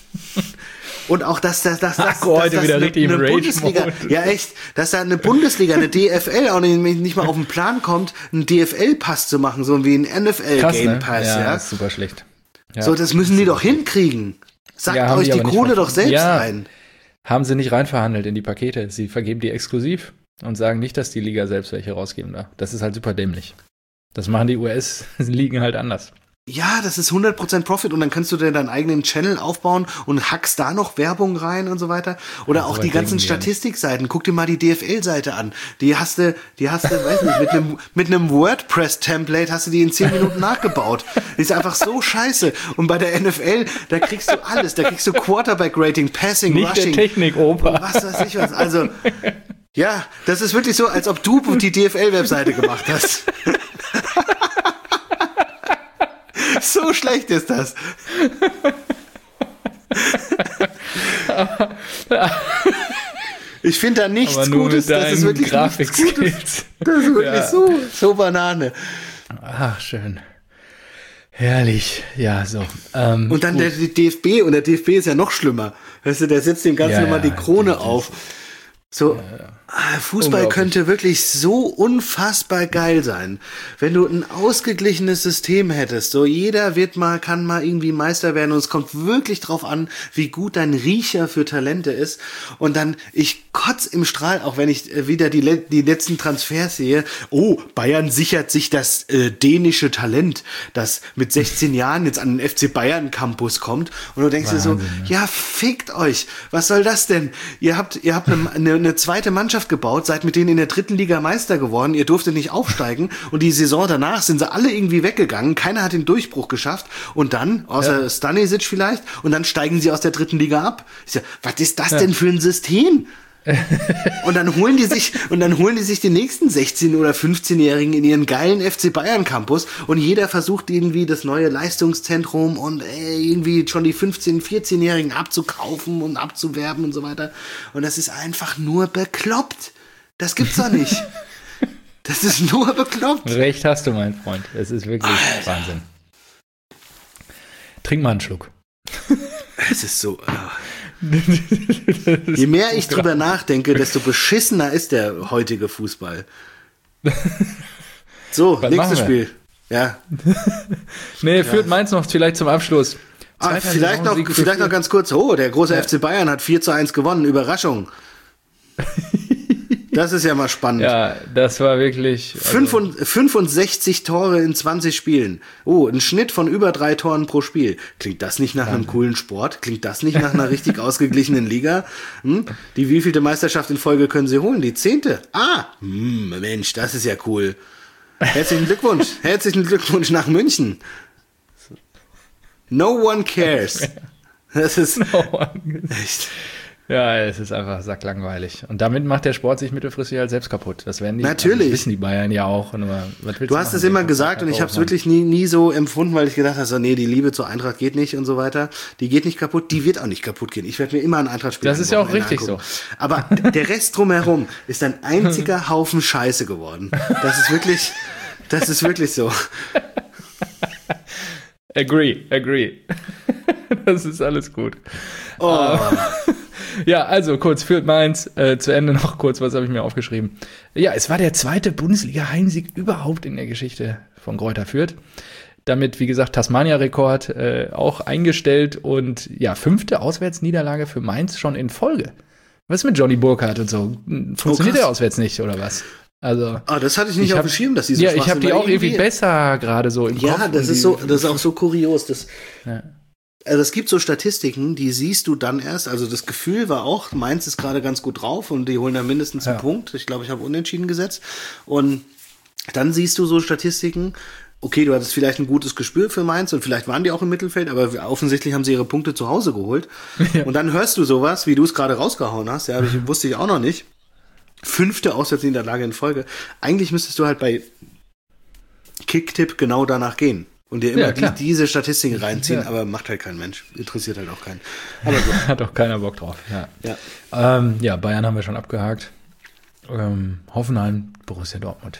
und auch, dass heute wieder richtig im Bundesliga, ja echt, dass da eine Bundesliga, eine DFL auch nicht mal auf den Plan kommt, einen DFL-Pass zu machen, so wie ein NFL-Game-Pass. Ne? Ja, ist super schlecht. Ja. So, das müssen die doch hinkriegen. Sagt euch die Kohle doch selbst ein. Haben sie nicht reinverhandelt in die Pakete. Sie vergeben die exklusiv und sagen nicht, dass die Liga selbst welche rausgeben darf. Das ist halt super dämlich. Das machen die US-Ligen halt anders. Ja, das ist 100% Profit und dann kannst du dir deinen eigenen Channel aufbauen und hackst da noch Werbung rein und so weiter. Oder auch die ganzen Statistikseiten. Guck dir mal die DFL-Seite an. Die hast du, weiß nicht, mit einem WordPress-Template hast du die in 10 Minuten nachgebaut. Die ist einfach so scheiße. Und bei der NFL, da kriegst du alles. Da kriegst du Quarterback-Rating, Passing, nicht Rushing. Nicht der Technik-Opa. Was weiß ich was. Also, ja, das ist wirklich so, als ob du die DFL-Webseite gemacht hast. So schlecht ist das. Ich finde da nichts Gutes. Das ist wirklich nichts Gutes. Das ist wirklich so Banane. Ach, schön. Herrlich. Ja, so. Und dann der DFB. Und der DFB ist ja noch schlimmer. Weißt du, der setzt dem Ganzen nochmal die Krone auf. So. Fußball könnte wirklich so unfassbar geil sein, wenn du ein ausgeglichenes System hättest. So jeder kann mal irgendwie Meister werden und es kommt wirklich drauf an, wie gut dein Riecher für Talente ist. Und dann, ich kotz im Strahl, auch wenn ich wieder die letzten Transfers sehe. Oh, Bayern sichert sich das dänische Talent, das mit 16 Jahren jetzt an den FC Bayern Campus kommt. Und du denkst dir so, ja, fickt euch. Was soll das denn? Ihr habt eine zweite Mannschaft gebaut, seid mit denen in der 3. Liga Meister geworden, ihr durftet nicht aufsteigen und die Saison danach sind sie alle irgendwie weggegangen, keiner hat den Durchbruch geschafft und dann, außer Stanisic vielleicht, und dann steigen sie aus der 3. Liga ab. Ich sag, was ist das denn für ein System? Und dann holen die sich die nächsten 16- oder 15-Jährigen in ihren geilen FC Bayern Campus und jeder versucht irgendwie das neue Leistungszentrum und irgendwie schon die 15-, 14-Jährigen abzukaufen und abzuwerben und so weiter. Und das ist einfach nur bekloppt. Das gibt's doch nicht. Das ist nur bekloppt. Recht hast du, mein Freund. Es ist wirklich Wahnsinn. Trink mal einen Schluck. Es ist so... Je mehr ich drüber nachdenke, desto beschissener ist der heutige Fußball. So, nächstes Spiel. Ja. Nee, führt Mainz noch vielleicht zum Abschluss. Vielleicht noch ganz kurz. Oh, der große FC Bayern hat 4:1 gewonnen. Überraschung. Das ist ja mal spannend. Ja, das war wirklich... 65 Tore in 20 Spielen. Oh, ein Schnitt von über 3 Toren pro Spiel. Klingt das nicht nach einem coolen Sport? Klingt das nicht nach einer richtig ausgeglichenen Liga? Die wievielte Meisterschaft in Folge können sie holen? Die 10. Mensch, das ist ja cool. Herzlichen Glückwunsch. Herzlichen Glückwunsch nach München. No one cares. Das ist echt... Ja, es ist einfach sacklangweilig. Und damit macht der Sport sich mittelfristig halt selbst kaputt. Das werden die, natürlich. Das wissen die Bayern ja auch. Nur, du hast es immer gesagt und ich habe es wirklich nie so empfunden, weil ich gedacht habe, so, nee, die Liebe zur Eintracht geht nicht und so weiter. Die geht nicht kaputt, die wird auch nicht kaputt gehen. Ich werde mir immer ein Eintracht-Spiel Das ist ja auch richtig angucken. so. Aber der Rest drumherum ist ein einziger Haufen Scheiße geworden. Das ist wirklich so. Agree. Das ist alles gut. Oh. Ja, also kurz, führt Mainz, zu Ende noch kurz, was habe ich mir aufgeschrieben. Ja, es war der 2. Bundesliga-Heimsieg überhaupt in der Geschichte von Greuther Fürth. Damit, wie gesagt, Tasmania-Rekord auch eingestellt und ja, 5. Auswärtsniederlage für Mainz schon in Folge. Was ist mit Johnny Burkhardt und so? Funktioniert der auswärts nicht, oder was? Also, das hatte ich nicht auf dem Schirm, dass die so ja, ich habe die auch irgendwie besser gerade so im Kopf. Ja, das ist auch so kurios. Also es gibt so Statistiken, die siehst du dann erst, also das Gefühl war auch, Mainz ist gerade ganz gut drauf und die holen da mindestens einen Punkt. Ich glaube, ich habe unentschieden gesetzt. Und dann siehst du so Statistiken, okay, du hattest vielleicht ein gutes Gespür für Mainz und vielleicht waren die auch im Mittelfeld, aber offensichtlich haben sie ihre Punkte zu Hause geholt. Ja. Und dann hörst du sowas, wie du es gerade rausgehauen hast, ja, wusste ich auch noch nicht. 5. Auswärtsniederlage in Folge. Eigentlich müsstest du halt bei Kicktipp genau danach gehen. Und dir immer diese Statistiken reinziehen, aber macht halt kein Mensch. Interessiert halt auch keinen. Aber so. Hat auch keiner Bock drauf. Ja, Bayern haben wir schon abgehakt. Hoffenheim, Borussia Dortmund.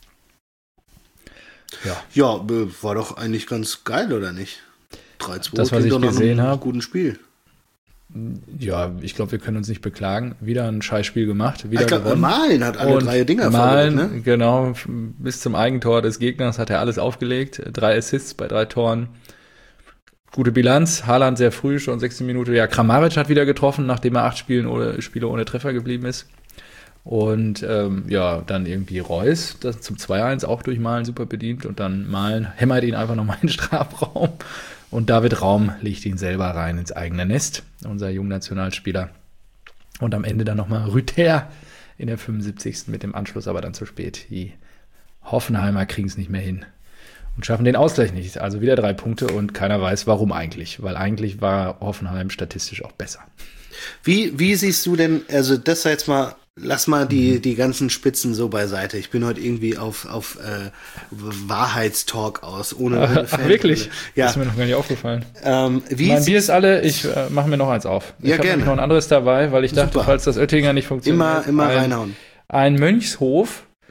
Ja, war doch eigentlich ganz geil, oder nicht? 3-2. Das, was ich gesehen habe. Guten Spiel. Ja, ich glaube, wir können uns nicht beklagen. Wieder ein Scheißspiel gemacht, wieder gewonnen. Malen hat alle 3 Dinger vorgelegt, ne? Genau, bis zum Eigentor des Gegners hat er alles aufgelegt. 3 Assists bei 3 Toren. Gute Bilanz. Haaland sehr früh, schon 16 Minuten. Ja, Kramaric hat wieder getroffen, nachdem er 8 Spiele ohne Treffer geblieben ist. Und dann irgendwie Reus, das zum 2-1 auch durch Malen super bedient. Und dann Malen hämmert ihn einfach nochmal in den Strafraum. Und David Raum legt ihn selber rein ins eigene Nest, unser Jungnationalspieler. Und am Ende dann nochmal Rüther in der 75. mit dem Anschluss, aber dann zu spät. Die Hoffenheimer kriegen es nicht mehr hin und schaffen den Ausgleich nicht. Also wieder 3 Punkte und keiner weiß, warum eigentlich. Weil eigentlich war Hoffenheim statistisch auch besser. Wie siehst du denn, also das jetzt mal, lass mal die ganzen Spitzen so beiseite. Ich bin heute irgendwie auf Wahrheitstalk aus, ohne Fan. Wirklich? Ja. Das ist mir noch gar nicht aufgefallen. Mein Bier ist alle, ich mache mir noch eins auf. Ich habe noch ein anderes dabei, weil ich dachte, falls das Oettinger nicht funktioniert. Immer reinhauen. Ein Mönchshof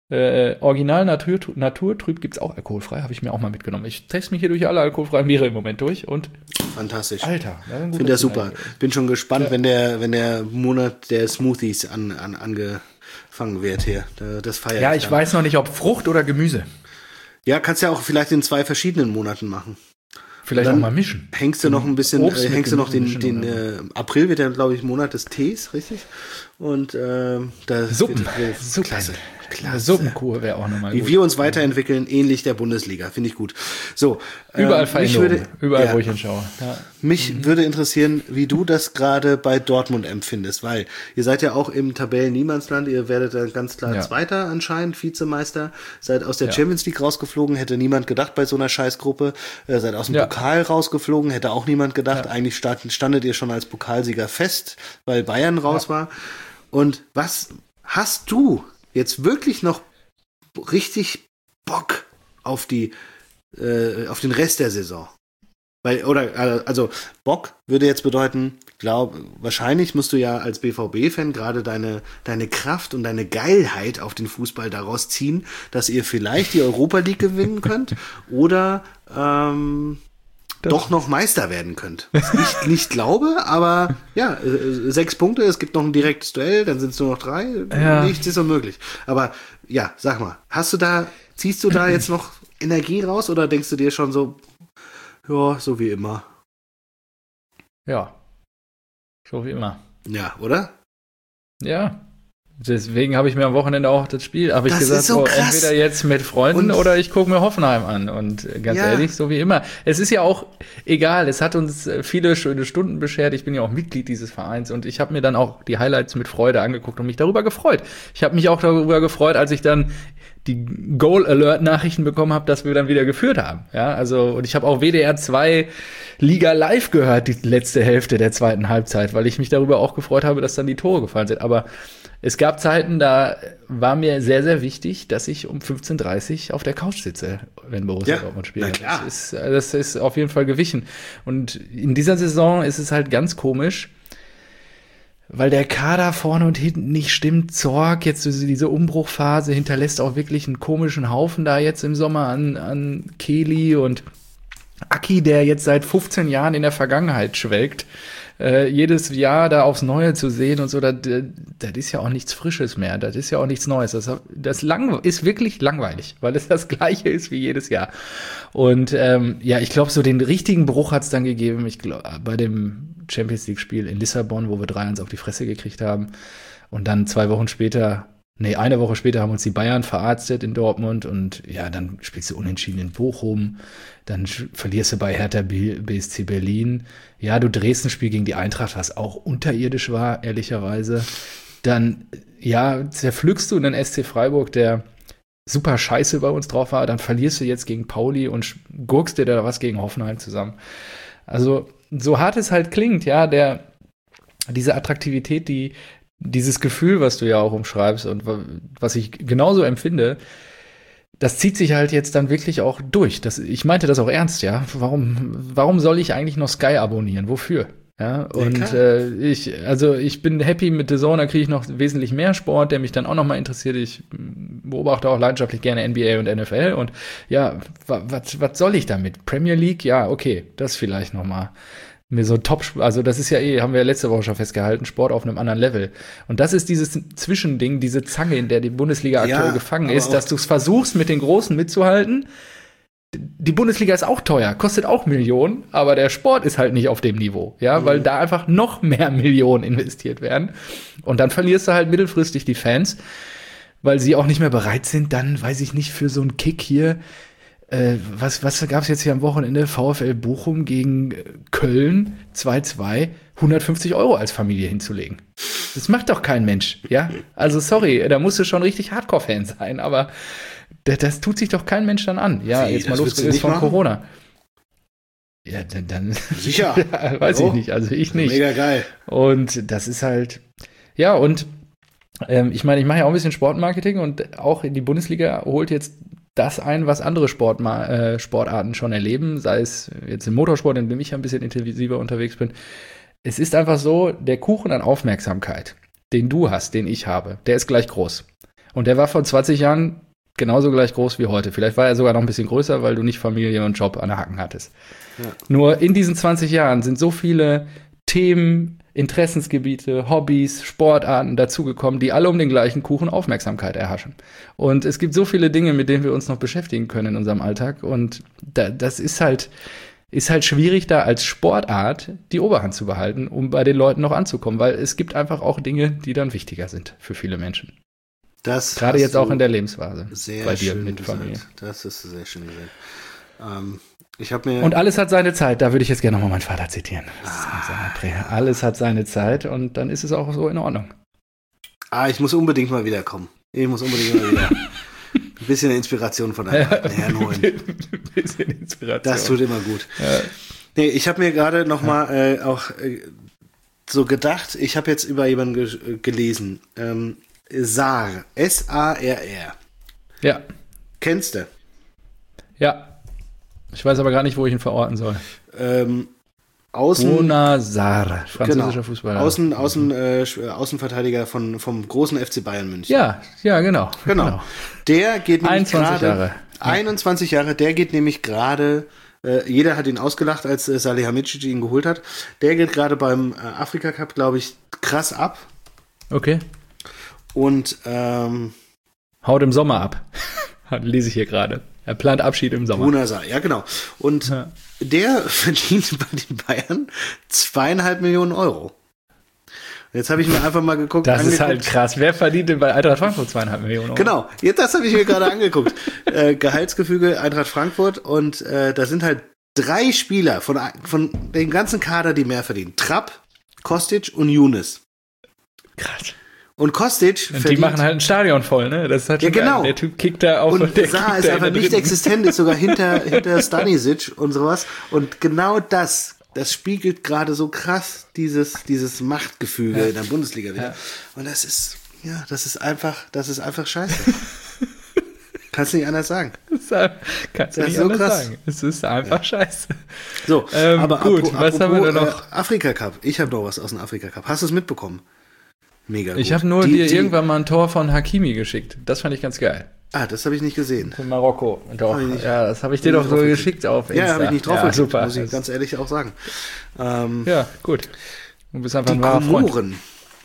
Original Naturtrüb gibt es auch alkoholfrei, habe ich mir auch mal mitgenommen. Ich teste mich hier durch alle alkoholfreien Biere im Moment durch und fantastisch. Alter, finde das super. Bin schon gespannt, wenn der Monat der Smoothies angefangen wird hier. Das feiere ich. Ja, ich weiß noch nicht, ob Frucht oder Gemüse. Ja, kannst ja auch vielleicht in 2 verschiedenen Monaten machen. Vielleicht auch mal mischen. Hängst du noch ein bisschen, den April wird ja, glaube ich, Monat des Tees, richtig? Und Suppen. Klasse. Suppenkur wäre auch nochmal gut. Wie wir uns weiterentwickeln, ähnlich der Bundesliga, finde ich gut. So, überall überall, wo ich hinschaue. Ja. Mich würde interessieren, wie du das gerade bei Dortmund empfindest, weil ihr seid ja auch im Tabellen-Niemandsland, ihr werdet dann ganz klar Zweiter anscheinend, Vizemeister, seid aus der Champions League rausgeflogen, hätte niemand gedacht bei so einer Scheißgruppe, seid aus dem Pokal rausgeflogen, hätte auch niemand gedacht, eigentlich standet ihr schon als Pokalsieger fest, weil Bayern raus war. Und was hast du jetzt wirklich noch richtig Bock auf den Rest der Saison? Also Bock würde jetzt bedeuten, wahrscheinlich musst du ja als BVB-Fan gerade deine Kraft und deine Geilheit auf den Fußball daraus ziehen, dass ihr vielleicht die Europa League gewinnen könnt oder doch noch Meister werden könnt. Was ich nicht glaube, aber 6 Punkte, es gibt noch ein direktes Duell, dann sind es nur noch 3. Ja. Nichts ist unmöglich. Aber ja, sag mal, ziehst du da jetzt noch Energie raus oder denkst du dir schon so, ja, so wie immer? Ja, so wie immer. Ja, oder? Ja. Deswegen habe ich mir am Wochenende auch das Spiel, habe ich gesagt, so entweder jetzt mit Freunden oder ich gucke mir Hoffenheim an. Und ganz ehrlich, so wie immer. Es ist ja auch egal, es hat uns viele schöne Stunden beschert. Ich bin ja auch Mitglied dieses Vereins und ich habe mir dann auch die Highlights mit Freude angeguckt und mich darüber gefreut. Ich habe mich auch darüber gefreut, als ich dann die Goal-Alert-Nachrichten bekommen habe, dass wir dann wieder geführt haben. Ja, also, und ich habe auch WDR 2 Liga live gehört, die letzte Hälfte der zweiten Halbzeit, weil ich mich darüber auch gefreut habe, dass dann die Tore gefallen sind. Aber es gab Zeiten, da war mir sehr, sehr wichtig, dass ich um 15:30 auf der Couch sitze, wenn Borussia Dortmund spielt. Na klar. Das ist auf jeden Fall gewichen. Und in dieser Saison ist es halt ganz komisch, weil der Kader vorne und hinten nicht stimmt. Zorg, jetzt diese Umbruchphase, hinterlässt auch wirklich einen komischen Haufen da jetzt im Sommer an Kehli und Aki, der jetzt seit 15 Jahren in der Vergangenheit schwelgt. Jedes Jahr da aufs Neue zu sehen und so, das ist ja auch nichts Frisches mehr, das ist ja auch nichts Neues. Das ist wirklich langweilig, weil es das Gleiche ist wie jedes Jahr. Und ich glaube, so den richtigen Bruch hat es dann gegeben, ich glaube, bei dem Champions-League-Spiel in Lissabon, wo wir 3-1 auf die Fresse gekriegt haben. Und dann eine Woche später haben uns die Bayern verarztet in Dortmund und ja, dann spielst du unentschieden in Bochum, dann verlierst du bei Hertha BSC Berlin. Ja, du drehst ein Spiel gegen die Eintracht, was auch unterirdisch war, ehrlicherweise. Dann, zerpflückst du einen SC Freiburg, der super scheiße bei uns drauf war. Dann verlierst du jetzt gegen Pauli und gurkst dir da was gegen Hoffenheim zusammen. Also, so hart es halt klingt, ja, diese Attraktivität, dieses Gefühl, was du ja auch umschreibst und was ich genauso empfinde, das zieht sich halt jetzt dann wirklich auch durch. Ich meinte das auch ernst, ja. Warum soll ich eigentlich noch Sky abonnieren? Wofür? Ja, und ich bin happy mit The Zone, da kriege ich noch wesentlich mehr Sport, der mich dann auch nochmal interessiert. Ich beobachte auch leidenschaftlich gerne NBA und NFL und ja, was soll ich damit? Premier League? Ja, okay, das vielleicht nochmal. Mir so also das ist ja haben wir ja letzte Woche schon festgehalten, Sport auf einem anderen Level. Und das ist dieses Zwischending, diese Zange, in der die Bundesliga aktuell gefangen ist, dass du es versuchst, mit den Großen mitzuhalten. Die Bundesliga ist auch teuer, kostet auch Millionen, aber der Sport ist halt nicht auf dem Niveau, ja, weil da einfach noch mehr Millionen investiert werden. Und dann verlierst du halt mittelfristig die Fans, weil sie auch nicht mehr bereit sind, dann, weiß ich nicht, für so einen Kick hier. Was gab es jetzt hier am Wochenende? VfL Bochum gegen Köln 2-2, 150 € als Familie hinzulegen. Das macht doch kein Mensch, ja? Also sorry, da musst du schon richtig Hardcore-Fan sein, aber das tut sich doch kein Mensch dann an. Ja, jetzt mal losgelöst von Corona. Ja, dann sicher. Ja, weiß ich nicht, also ich nicht. Mega geil. Und das ist halt, ja, und ich meine, ich mache ja auch ein bisschen Sportmarketing und auch in die Bundesliga holt jetzt das ein, was andere Sportarten schon erleben, sei es jetzt im Motorsport, in dem ich ein bisschen intensiver unterwegs bin. Es ist einfach so, der Kuchen an Aufmerksamkeit, den du hast, den ich habe, der ist gleich groß. Und der war vor 20 Jahren genauso gleich groß wie heute. Vielleicht war er sogar noch ein bisschen größer, weil du nicht Familie und Job an der Hacken hattest. Ja. Nur in diesen 20 Jahren sind so viele Themen, Interessensgebiete, Hobbys, Sportarten dazugekommen, die alle um den gleichen Kuchen Aufmerksamkeit erhaschen. Und es gibt so viele Dinge, mit denen wir uns noch beschäftigen können in unserem Alltag. Und das ist halt schwierig, da als Sportart die Oberhand zu behalten, um bei den Leuten noch anzukommen. Weil es gibt einfach auch Dinge, die dann wichtiger sind für viele Menschen. Das gerade jetzt auch in der Lebensphase. Sehr bei dir schön mit Familie. Gesagt. Das ist sehr schön gesagt. Ich habe mir und alles hat seine Zeit. Da würde ich jetzt gerne nochmal meinen Vater zitieren. Alles hat seine Zeit und dann ist es auch so in Ordnung. Ich muss unbedingt mal wiederkommen. Ich muss unbedingt mal wieder ein bisschen Inspiration von deinem alten Herrn holen. Ein bisschen Inspiration. Das tut immer gut. Ja. Nee, ich habe mir gerade nochmal so gedacht, ich habe jetzt über jemanden gelesen. Sarr. S-A-R-R. Ja. Kennst du? Ja. Ich weiß aber gar nicht, wo ich ihn verorten soll. Bouna Sarr, französischer Fußballer. Außenverteidiger vom großen FC Bayern München. Ja, genau. Der geht nämlich 21 Jahre. 21 Jahre, der geht nämlich gerade, jeder hat ihn ausgelacht, als Salihamidzic ihn geholt hat. Der geht gerade beim Afrika Cup, glaube ich, krass ab. Okay. Und haut im Sommer ab. Lese ich hier gerade. Er plant Abschied im Sommer. Bouna Sarr, ja genau. Und der verdient bei den Bayern 2,5 Millionen Euro. Jetzt habe ich mir einfach mal geguckt. Das ist halt krass. Wer verdient denn bei Eintracht Frankfurt 2,5 Millionen Euro? Genau, das habe ich mir gerade angeguckt. Gehaltsgefüge Eintracht Frankfurt und da sind halt 3 Spieler von dem ganzen Kader, die mehr verdienen. Trapp, Kostic und Younes. Krass. Und Kostic und die machen halt ein Stadion voll, ne? Das ist halt ja, genau. Der Typ kickt da auf. Und Sarr ist einfach nicht existent, ist sogar hinter Stanisic und sowas. Und genau das spiegelt gerade so krass dieses Machtgefüge in der Bundesliga wieder. Ja. Und das ist einfach scheiße. Kannst du nicht anders sagen. Kannst du nicht anders sagen. Es ist einfach scheiße. So, aber gut, was haben wir da noch? Afrika Cup. Ich habe noch was aus dem Afrika Cup. Hast du es mitbekommen? Mega gut. Ich habe nur dir irgendwann mal ein Tor von Hakimi geschickt. Das fand ich ganz geil. Das habe ich nicht gesehen. Von Marokko. Doch. Ja, das habe ich dir doch so geschickt auf Insta. Ja, habe ich nicht drauf geklickt, super. muss ich ganz ehrlich auch sagen. Ja, gut. Du bist einfach die ein wahrer Komoren.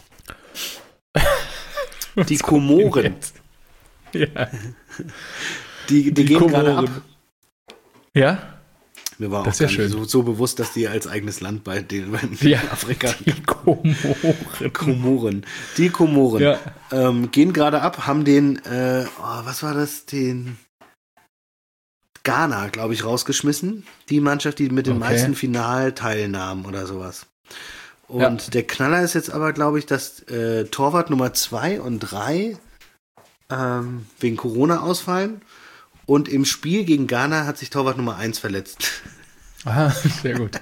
Die Komoren. Ja. Die gehen gerade ab. Ja? Mir war das auch ist ja schön. So bewusst, dass die als eigenes Land bei den Afrika. Die Komoren. Die Komoren gehen gerade ab, haben den, was war das, den Ghana, glaube ich, rausgeschmissen. Die Mannschaft, die mit den meisten Finalteilnahmen oder sowas. Und der Knaller ist jetzt aber, glaube ich, dass Torwart Nummer 2 und 3 wegen Corona ausfallen. Und im Spiel gegen Ghana hat sich Torwart Nummer 1 verletzt. Aha, sehr gut.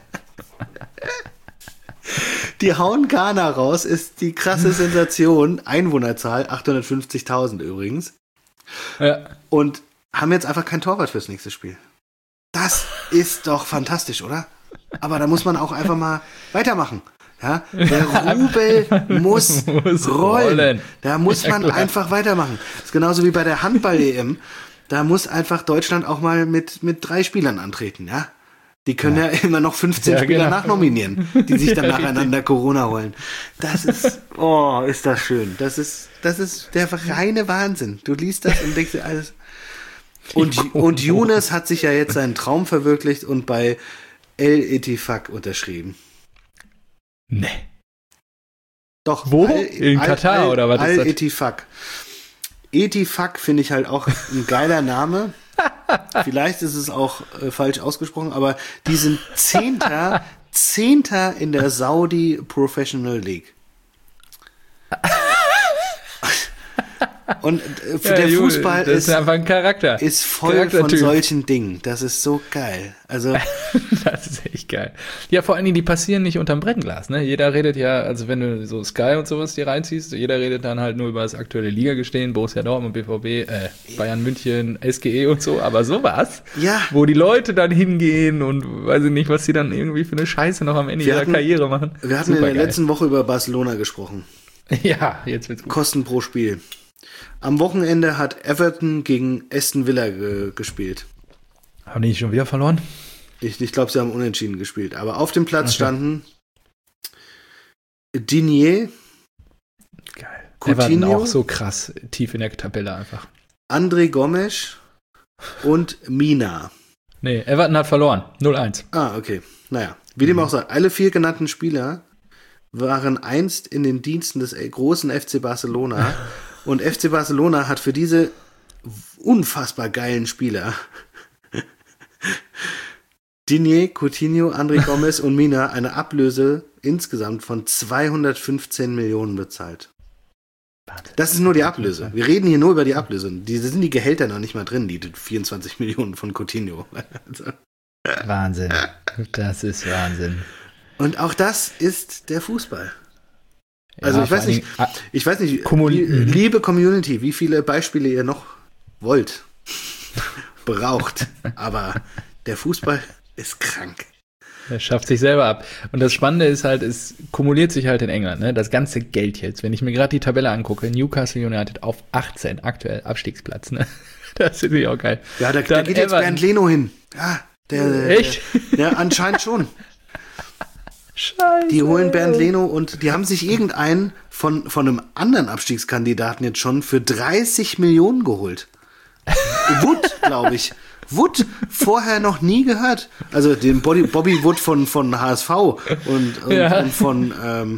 Die hauen Ghana raus, ist die krasse Sensation. Einwohnerzahl, 850.000 übrigens. Ja. Und haben jetzt einfach kein Torwart fürs nächste Spiel. Das ist doch fantastisch, oder? Aber da muss man auch einfach mal weitermachen. Ja, der Rubel muss rollen. Da muss man einfach weitermachen. Das ist genauso wie bei der Handball-EM. Da muss einfach Deutschland auch mal mit 3 Spielern antreten, ja? Die können ja immer noch 15 Spieler nachnominieren, die sich dann nacheinander Corona holen. Das ist, ist das schön. Das ist der reine Wahnsinn. Du liest das und denkst dir alles. Und Younes hat sich ja jetzt seinen Traum verwirklicht und bei El Ettifaq unterschrieben. Nee. Doch. Wo? In Katar oder was ist das? Al Ettifaq. Ettifaq finde ich halt auch ein geiler Name. Vielleicht ist es auch falsch ausgesprochen, aber die sind Zehnter in der Saudi Professional League. Und der Fußball das ist einfach ein Charakter. Ist voll von solchen Dingen. Das ist so geil. Also das ist echt geil. Ja, vor allen Dingen, die passieren nicht unterm Brennglas. Ne? Jeder redet ja, also wenn du so Sky und sowas dir reinziehst, jeder redet dann halt nur über das aktuelle Ligagestehen, Borussia Dortmund, BVB, Bayern München, SGE und so. Aber sowas, wo die Leute dann hingehen und weiß ich nicht, was sie dann irgendwie für eine Scheiße noch am Ende ihrer Karriere machen. Wir hatten in der letzten Woche über Barcelona gesprochen. Ja, jetzt wird's gut. Kosten pro Spiel. Am Wochenende hat Everton gegen Aston Villa gespielt. Haben die nicht schon wieder verloren? Ich glaube, sie haben unentschieden gespielt. Aber auf dem Platz standen Digne, geil. Coutinho, Everton auch so krass tief in der Tabelle einfach. André Gomes und Mina. Nee, Everton hat verloren. 0-1. Ah, okay. Naja, wie dem auch sei. Alle 4 genannten Spieler waren einst in den Diensten des großen FC Barcelona. Und FC Barcelona hat für diese unfassbar geilen Spieler Digne, Coutinho, André Gomes und Mina eine Ablöse insgesamt von 215 Millionen bezahlt. Das ist nur die Ablöse. Wir reden hier nur über die Ablöse. Sind die Gehälter noch nicht mal drin, die 24 Millionen von Coutinho. Wahnsinn. Das ist Wahnsinn. Und auch das ist der Fußball. Also Ja, ich weiß nicht, liebe Community, wie viele Beispiele ihr noch wollt, braucht. Aber der Fußball ist krank. Er schafft sich selber ab. Und das Spannende ist halt, es kumuliert sich halt in England, ne? Das ganze Geld jetzt. Wenn ich mir gerade die Tabelle angucke, Newcastle United auf 18, aktuell Abstiegsplatz, ne? Das finde ich auch geil. Ja, da geht jetzt Bernd Leno hin. Ja, echt? Ja, anscheinend schon. Scheiße. Die holen Bernd Leno und die haben sich irgendeinen von einem anderen Abstiegskandidaten jetzt schon für 30 Millionen geholt. Wood, glaube ich. Wood, vorher noch nie gehört. Also den Bobby Wood von HSV und von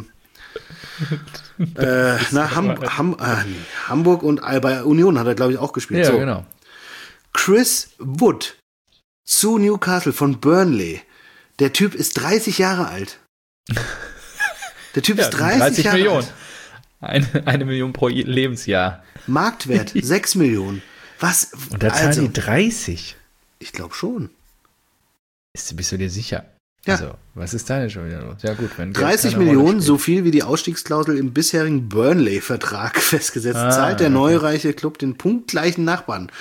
Hamburg und bei Union hat er, glaube ich, auch gespielt. Ja, so. genau. Chris Wood zu Newcastle von Burnley. Der Typ ist 30 Jahre alt. Der Typ ist 30 Jahre Millionen. alt. Eine Million pro Lebensjahr. Marktwert 6 Millionen. Was? Und da zahlen die 30. Ich glaube schon. Bist du dir sicher? Ja. Also, was ist da denn schon wieder los? Ja gut, wenn 30 Millionen, so viel wie die Ausstiegsklausel im bisherigen Burnley-Vertrag festgesetzt, zahlt der neureiche Club den punktgleichen Nachbarn.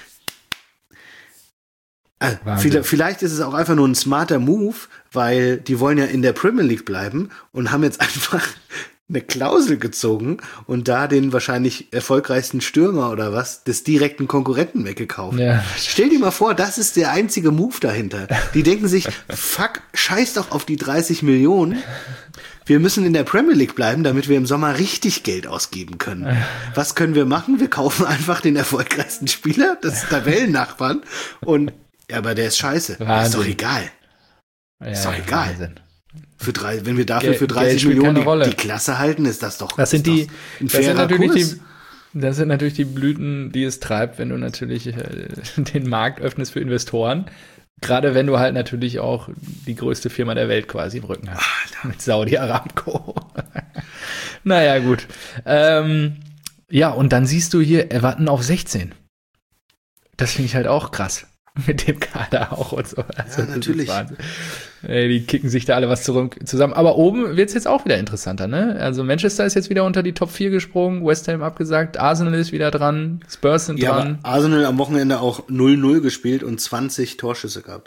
Vielleicht ist es auch einfach nur ein smarter Move, weil die wollen ja in der Premier League bleiben und haben jetzt einfach eine Klausel gezogen und da den wahrscheinlich erfolgreichsten Stürmer oder was des direkten Konkurrenten weggekauft. Ja. Stell dir mal vor, das ist der einzige Move dahinter. Die denken sich, fuck, scheiß doch auf die 30 Millionen. Wir müssen in der Premier League bleiben, damit wir im Sommer richtig Geld ausgeben können. Was können wir machen? Wir kaufen einfach den erfolgreichsten Spieler des Tabellennachbarn und ja, aber der ist scheiße. Ist doch egal. Ist doch egal. Wahnsinn. Wenn wir dafür für 30 Millionen die Klasse halten, ist das doch ein fairer Kurs. Das sind natürlich die Blüten, die es treibt, wenn du natürlich den Markt öffnest für Investoren. Gerade wenn du halt natürlich auch die größte Firma der Welt quasi im Rücken hast. Alter. Mit Saudi Aramco. Naja, gut. Ja, und dann siehst du hier Everton auf 16. Das finde ich halt auch krass. Mit dem Kader auch und so. Also ja, natürlich. Die kicken sich da alle was zusammen. Aber oben wird es jetzt auch wieder interessanter, ne? Also Manchester ist jetzt wieder unter die Top 4 gesprungen, West Ham abgesagt, Arsenal ist wieder dran, Spurs sind dran. Aber Arsenal am Wochenende auch 0-0 gespielt und 20 Torschüsse gehabt.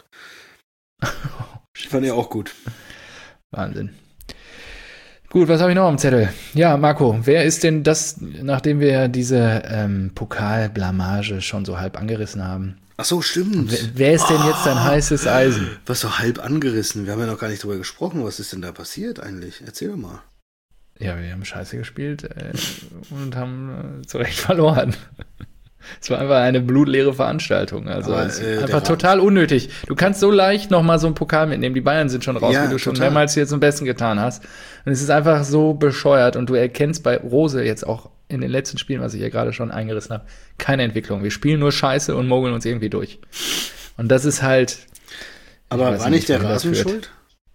Fand ich auch gut. Wahnsinn. Gut, was habe ich noch am Zettel? Ja, Marco, wer ist denn das, nachdem wir diese Pokalblamage schon so halb angerissen haben? Ach so, stimmt. Wer ist denn jetzt dein heißes Eisen? Was so halb angerissen? Wir haben ja noch gar nicht drüber gesprochen. Was ist denn da passiert eigentlich? Erzähl doch mal. Ja, wir haben Scheiße gespielt und haben zu Recht verloren. Es war einfach eine blutleere Veranstaltung. Also einfach total unnötig. Du kannst so leicht nochmal so einen Pokal mitnehmen. Die Bayern sind schon raus, wie du schon mehrmals hier zum Besten getan hast. Und es ist einfach so bescheuert. Und du erkennst bei Rose jetzt auch in den letzten Spielen, was ich ja gerade schon eingerissen habe, keine Entwicklung. Wir spielen nur Scheiße und mogeln uns irgendwie durch. Und das ist halt... Aber war nicht der Rasen schuld?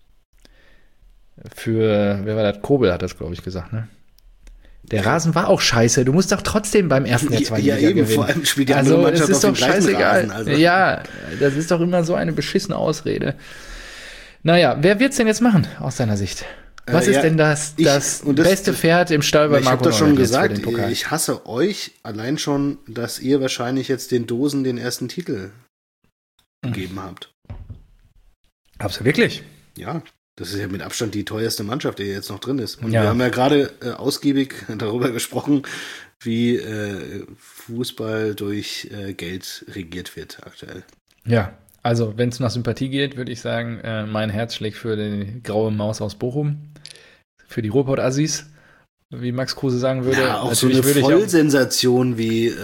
Wer war das? Kobel hat das, glaube ich, gesagt, ne? Der Rasen war auch scheiße. Du musst doch trotzdem beim ersten der zweiten Liga gewinnen. Vor allem spielt die andere Mannschaft auf dem gleichen Rasen. Also. Ja, das ist doch immer so eine beschissene Ausrede. Naja, wer wird's denn jetzt machen, aus deiner Sicht? Was ist denn das beste Pferd im Stall bei Marco? Ich habe das schon gesagt, ich hasse euch allein schon, dass ihr wahrscheinlich jetzt den Dosen den ersten Titel gegeben habt. Hab's du wirklich? Ja. Das ist ja mit Abstand die teuerste Mannschaft, die jetzt noch drin ist. Und wir haben ja gerade ausgiebig darüber gesprochen, wie Fußball durch Geld regiert wird aktuell. Ja, also wenn es nach Sympathie geht, würde ich sagen, mein Herz schlägt für die graue Maus aus Bochum, für die Ruhrpott-Assis, wie Max Kruse sagen würde. Ja, auch so eine Vollsensation wie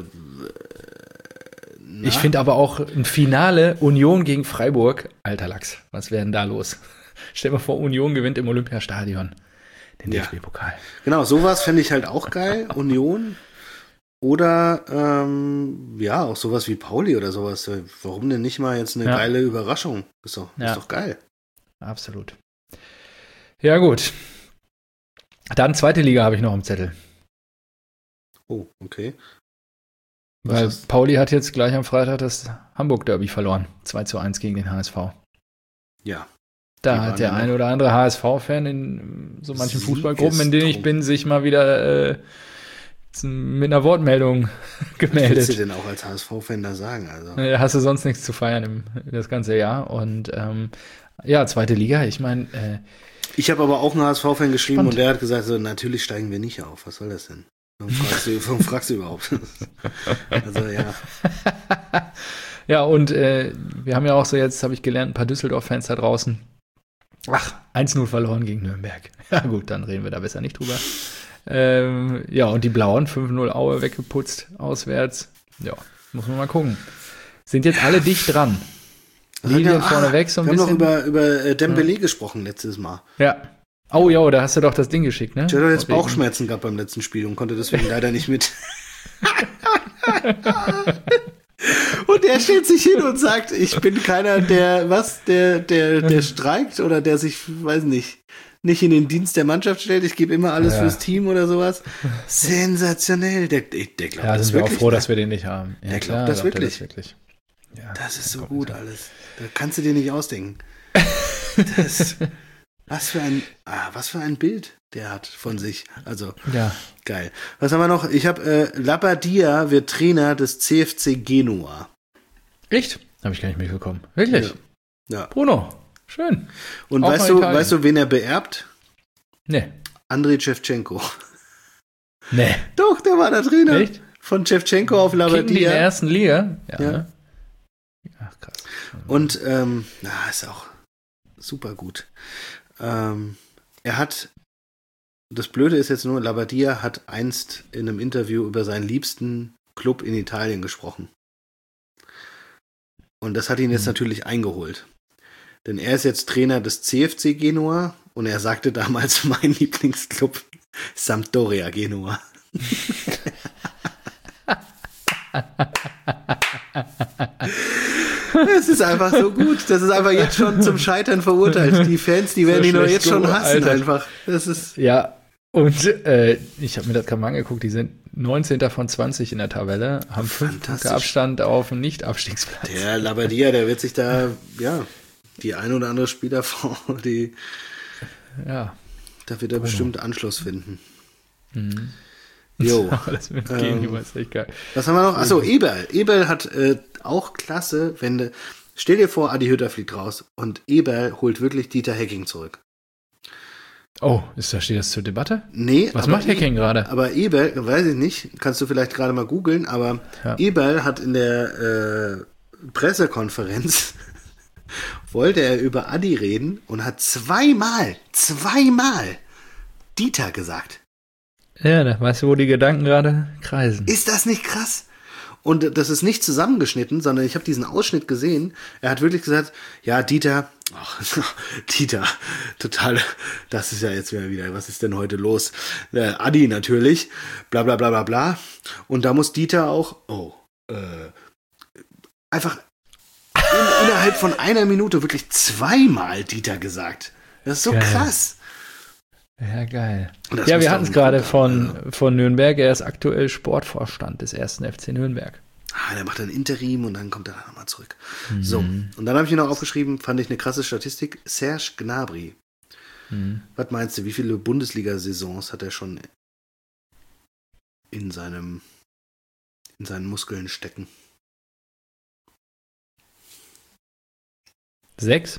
ich finde aber auch ein Finale Union gegen Freiburg. Alter Lachs, was wäre denn da los? Stell dir mal vor, Union gewinnt im Olympiastadion den DFB-Pokal. Genau, sowas fände ich halt auch geil, Union. Oder auch sowas wie Pauli oder sowas. Warum denn nicht mal jetzt eine geile Überraschung? Ist doch geil. Absolut. Ja, gut. Dann zweite Liga habe ich noch im Zettel. Oh, okay. Weil Pauli hat jetzt gleich am Freitag das Hamburg-Derby verloren. 2:1 gegen den HSV. Ja. Da hat der ein oder andere HSV-Fan in so manchen Fußballgruppen, in denen ich bin, sich mal wieder mit einer Wortmeldung gemeldet. Was willst du denn auch als HSV-Fan da sagen? Also? Hast du sonst nichts zu feiern das ganze Jahr. Und zweite Liga, ich meine... ich habe aber auch einen HSV-Fan geschrieben und der hat gesagt, so, natürlich steigen wir nicht auf. Was soll das denn? Warum fragst du überhaupt? Also, ja. Ja, und wir haben ja auch so jetzt, habe ich gelernt, ein paar Düsseldorf-Fans da draußen. 1:0 verloren gegen Nürnberg. Ja gut, dann reden wir da besser nicht drüber. Und die Blauen, 5:0 Aue weggeputzt, auswärts. Ja, muss man mal gucken. Sind jetzt alle dicht dran. Lilien vorneweg so ein bisschen. Wir haben noch über Dembélé gesprochen letztes Mal. Ja. Oh ja, da hast du doch das Ding geschickt, ne? Ich hatte jetzt Bauchschmerzen gehabt beim letzten Spiel und konnte deswegen leider nicht mit. Und der stellt sich hin und sagt, ich bin keiner, der streikt oder der sich, weiß nicht in den Dienst der Mannschaft stellt. Ich gebe immer alles fürs Team oder sowas. Sensationell. Der glaubt das sind wir auch froh, dass wir den nicht haben. Ja, der glaubt das wirklich. Ja, das ist so gut alles. Da kannst du dir nicht ausdenken. Was für ein Bild der hat von sich. Also, geil. Was haben wir noch? Ich habe Labadia wird Trainer des CFC Genua. Echt? Habe ich gar nicht mitbekommen. Wirklich? Ja. Bruno, schön. Und weißt du, wen er beerbt? Nee. Andriy Shevchenko. Nee. Doch, der war der Trainer. Echt? Von Shevchenko auf Labadia. In der ersten Liga? Ja. Ne? Ach, krass. Und, ist auch super gut. Das Blöde ist jetzt nur, Labadia hat einst in einem Interview über seinen liebsten Club in Italien gesprochen. Und das hat ihn jetzt natürlich eingeholt. Denn er ist jetzt Trainer des CFC Genua und er sagte damals, mein Lieblingsclub Sampdoria Genua. Es ist einfach so gut. Das ist einfach jetzt schon zum Scheitern verurteilt. Die Fans, die werden ihn doch jetzt schon hassen, Alter. Einfach. Das ist und ich habe mir das gerade mal angeguckt, die sind 19. von 20 in der Tabelle, haben 5 Punkte Abstand auf dem Nicht-Abstiegsplatz. Der Labadia, der wird sich da, die ein oder andere Spielerfrau, da wird er bestimmt Anschluss finden. Mhm. Jo. Das mit Gegenüber ist echt geil. Was haben wir noch? Achso, Eberl. Eberl hat auch klasse, stell dir vor, Adi Hütter fliegt raus und Eberl holt wirklich Dieter Hecking zurück. Oh, steht das zur Debatte? Nee. Was macht Hecking gerade? Aber Eberl, weiß ich nicht, kannst du vielleicht gerade mal googeln, aber Eberl hat in der Pressekonferenz wollte er über Adi reden und hat zweimal Dieter gesagt. Ja, da weißt du, wo die Gedanken gerade kreisen. Ist das nicht krass? Und das ist nicht zusammengeschnitten, sondern ich habe diesen Ausschnitt gesehen. Er hat wirklich gesagt, ja, Dieter, total, das ist ja jetzt wieder, was ist denn heute los? Adi natürlich, bla bla bla bla bla. Und da muss Dieter auch, einfach innerhalb von einer Minute wirklich zweimal Dieter gesagt. Das ist so krass. Ja, geil. Ja, wir hatten es gerade von Nürnberg. Er ist aktuell Sportvorstand des 1. FC Nürnberg. Der macht ein Interim und dann kommt er nochmal zurück. Mhm. So, und dann habe ich hier noch aufgeschrieben, fand ich eine krasse Statistik, Serge Gnabry. Mhm. Was meinst du, wie viele Bundesliga-Saisons hat er schon in seinen Muskeln stecken? 6?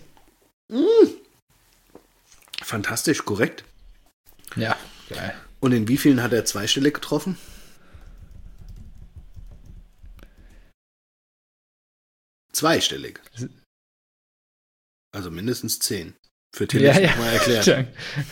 Fantastisch, korrekt. Ja, geil. Und in wie vielen hat er zweistellig getroffen? Zweistellig. Also mindestens 10. Für Ja, Tillich ja. mal erklärt.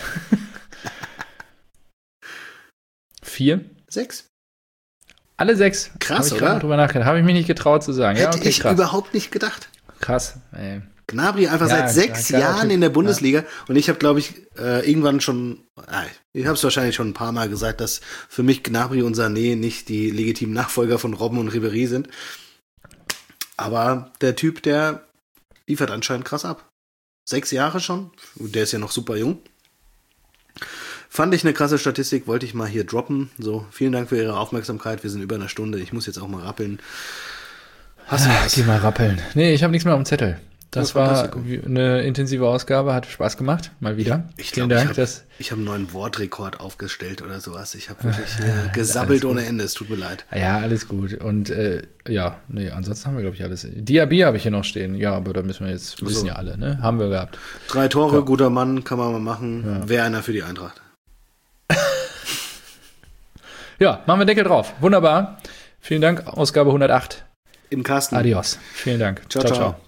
4? 6. Alle 6. Krass, Hab ich oder? Mal drüber nachgedacht. Habe ich mich nicht getraut zu sagen. Hätte ja, okay, ich krass. überhaupt nicht gedacht. Krass, ey. Gnabry einfach Ja, seit 6 geiler Jahren Typ. in der Bundesliga. Und ich habe, glaube ich, irgendwann schon, ich habe es wahrscheinlich schon ein paar Mal gesagt, dass für mich Gnabry und Sané nicht die legitimen Nachfolger von Robben und Ribéry sind. Aber der Typ, der liefert anscheinend krass ab. 6 Jahre schon. Der ist ja noch super jung. Fand ich eine krasse Statistik, wollte ich mal hier droppen. So, vielen Dank für Ihre Aufmerksamkeit. Wir sind über eine Stunde. Ich muss jetzt auch mal rappeln. Hast du was? Geh mal rappeln. Nee, ich habe nichts mehr auf dem Zettel. Das war fantastisch. eine intensive Ausgabe, hat Spaß gemacht, mal wieder. Vielen Dank. Ich habe einen neuen Wortrekord aufgestellt oder sowas. Ich habe wirklich gesabbelt ohne Ende. Es tut mir leid. Ja, alles gut. Und ansonsten haben wir, glaube ich, alles. Diaby habe ich hier noch stehen. Ja, aber da müssen wir jetzt, wissen ja alle, ne? Haben wir gehabt. 3 Tore, guter Mann, kann man mal machen. Ja. Wäre einer für die Eintracht. Ja, machen wir Deckel drauf. Wunderbar. Vielen Dank, Ausgabe 108. Im Kasten. Adios. Vielen Dank. Ciao, ciao.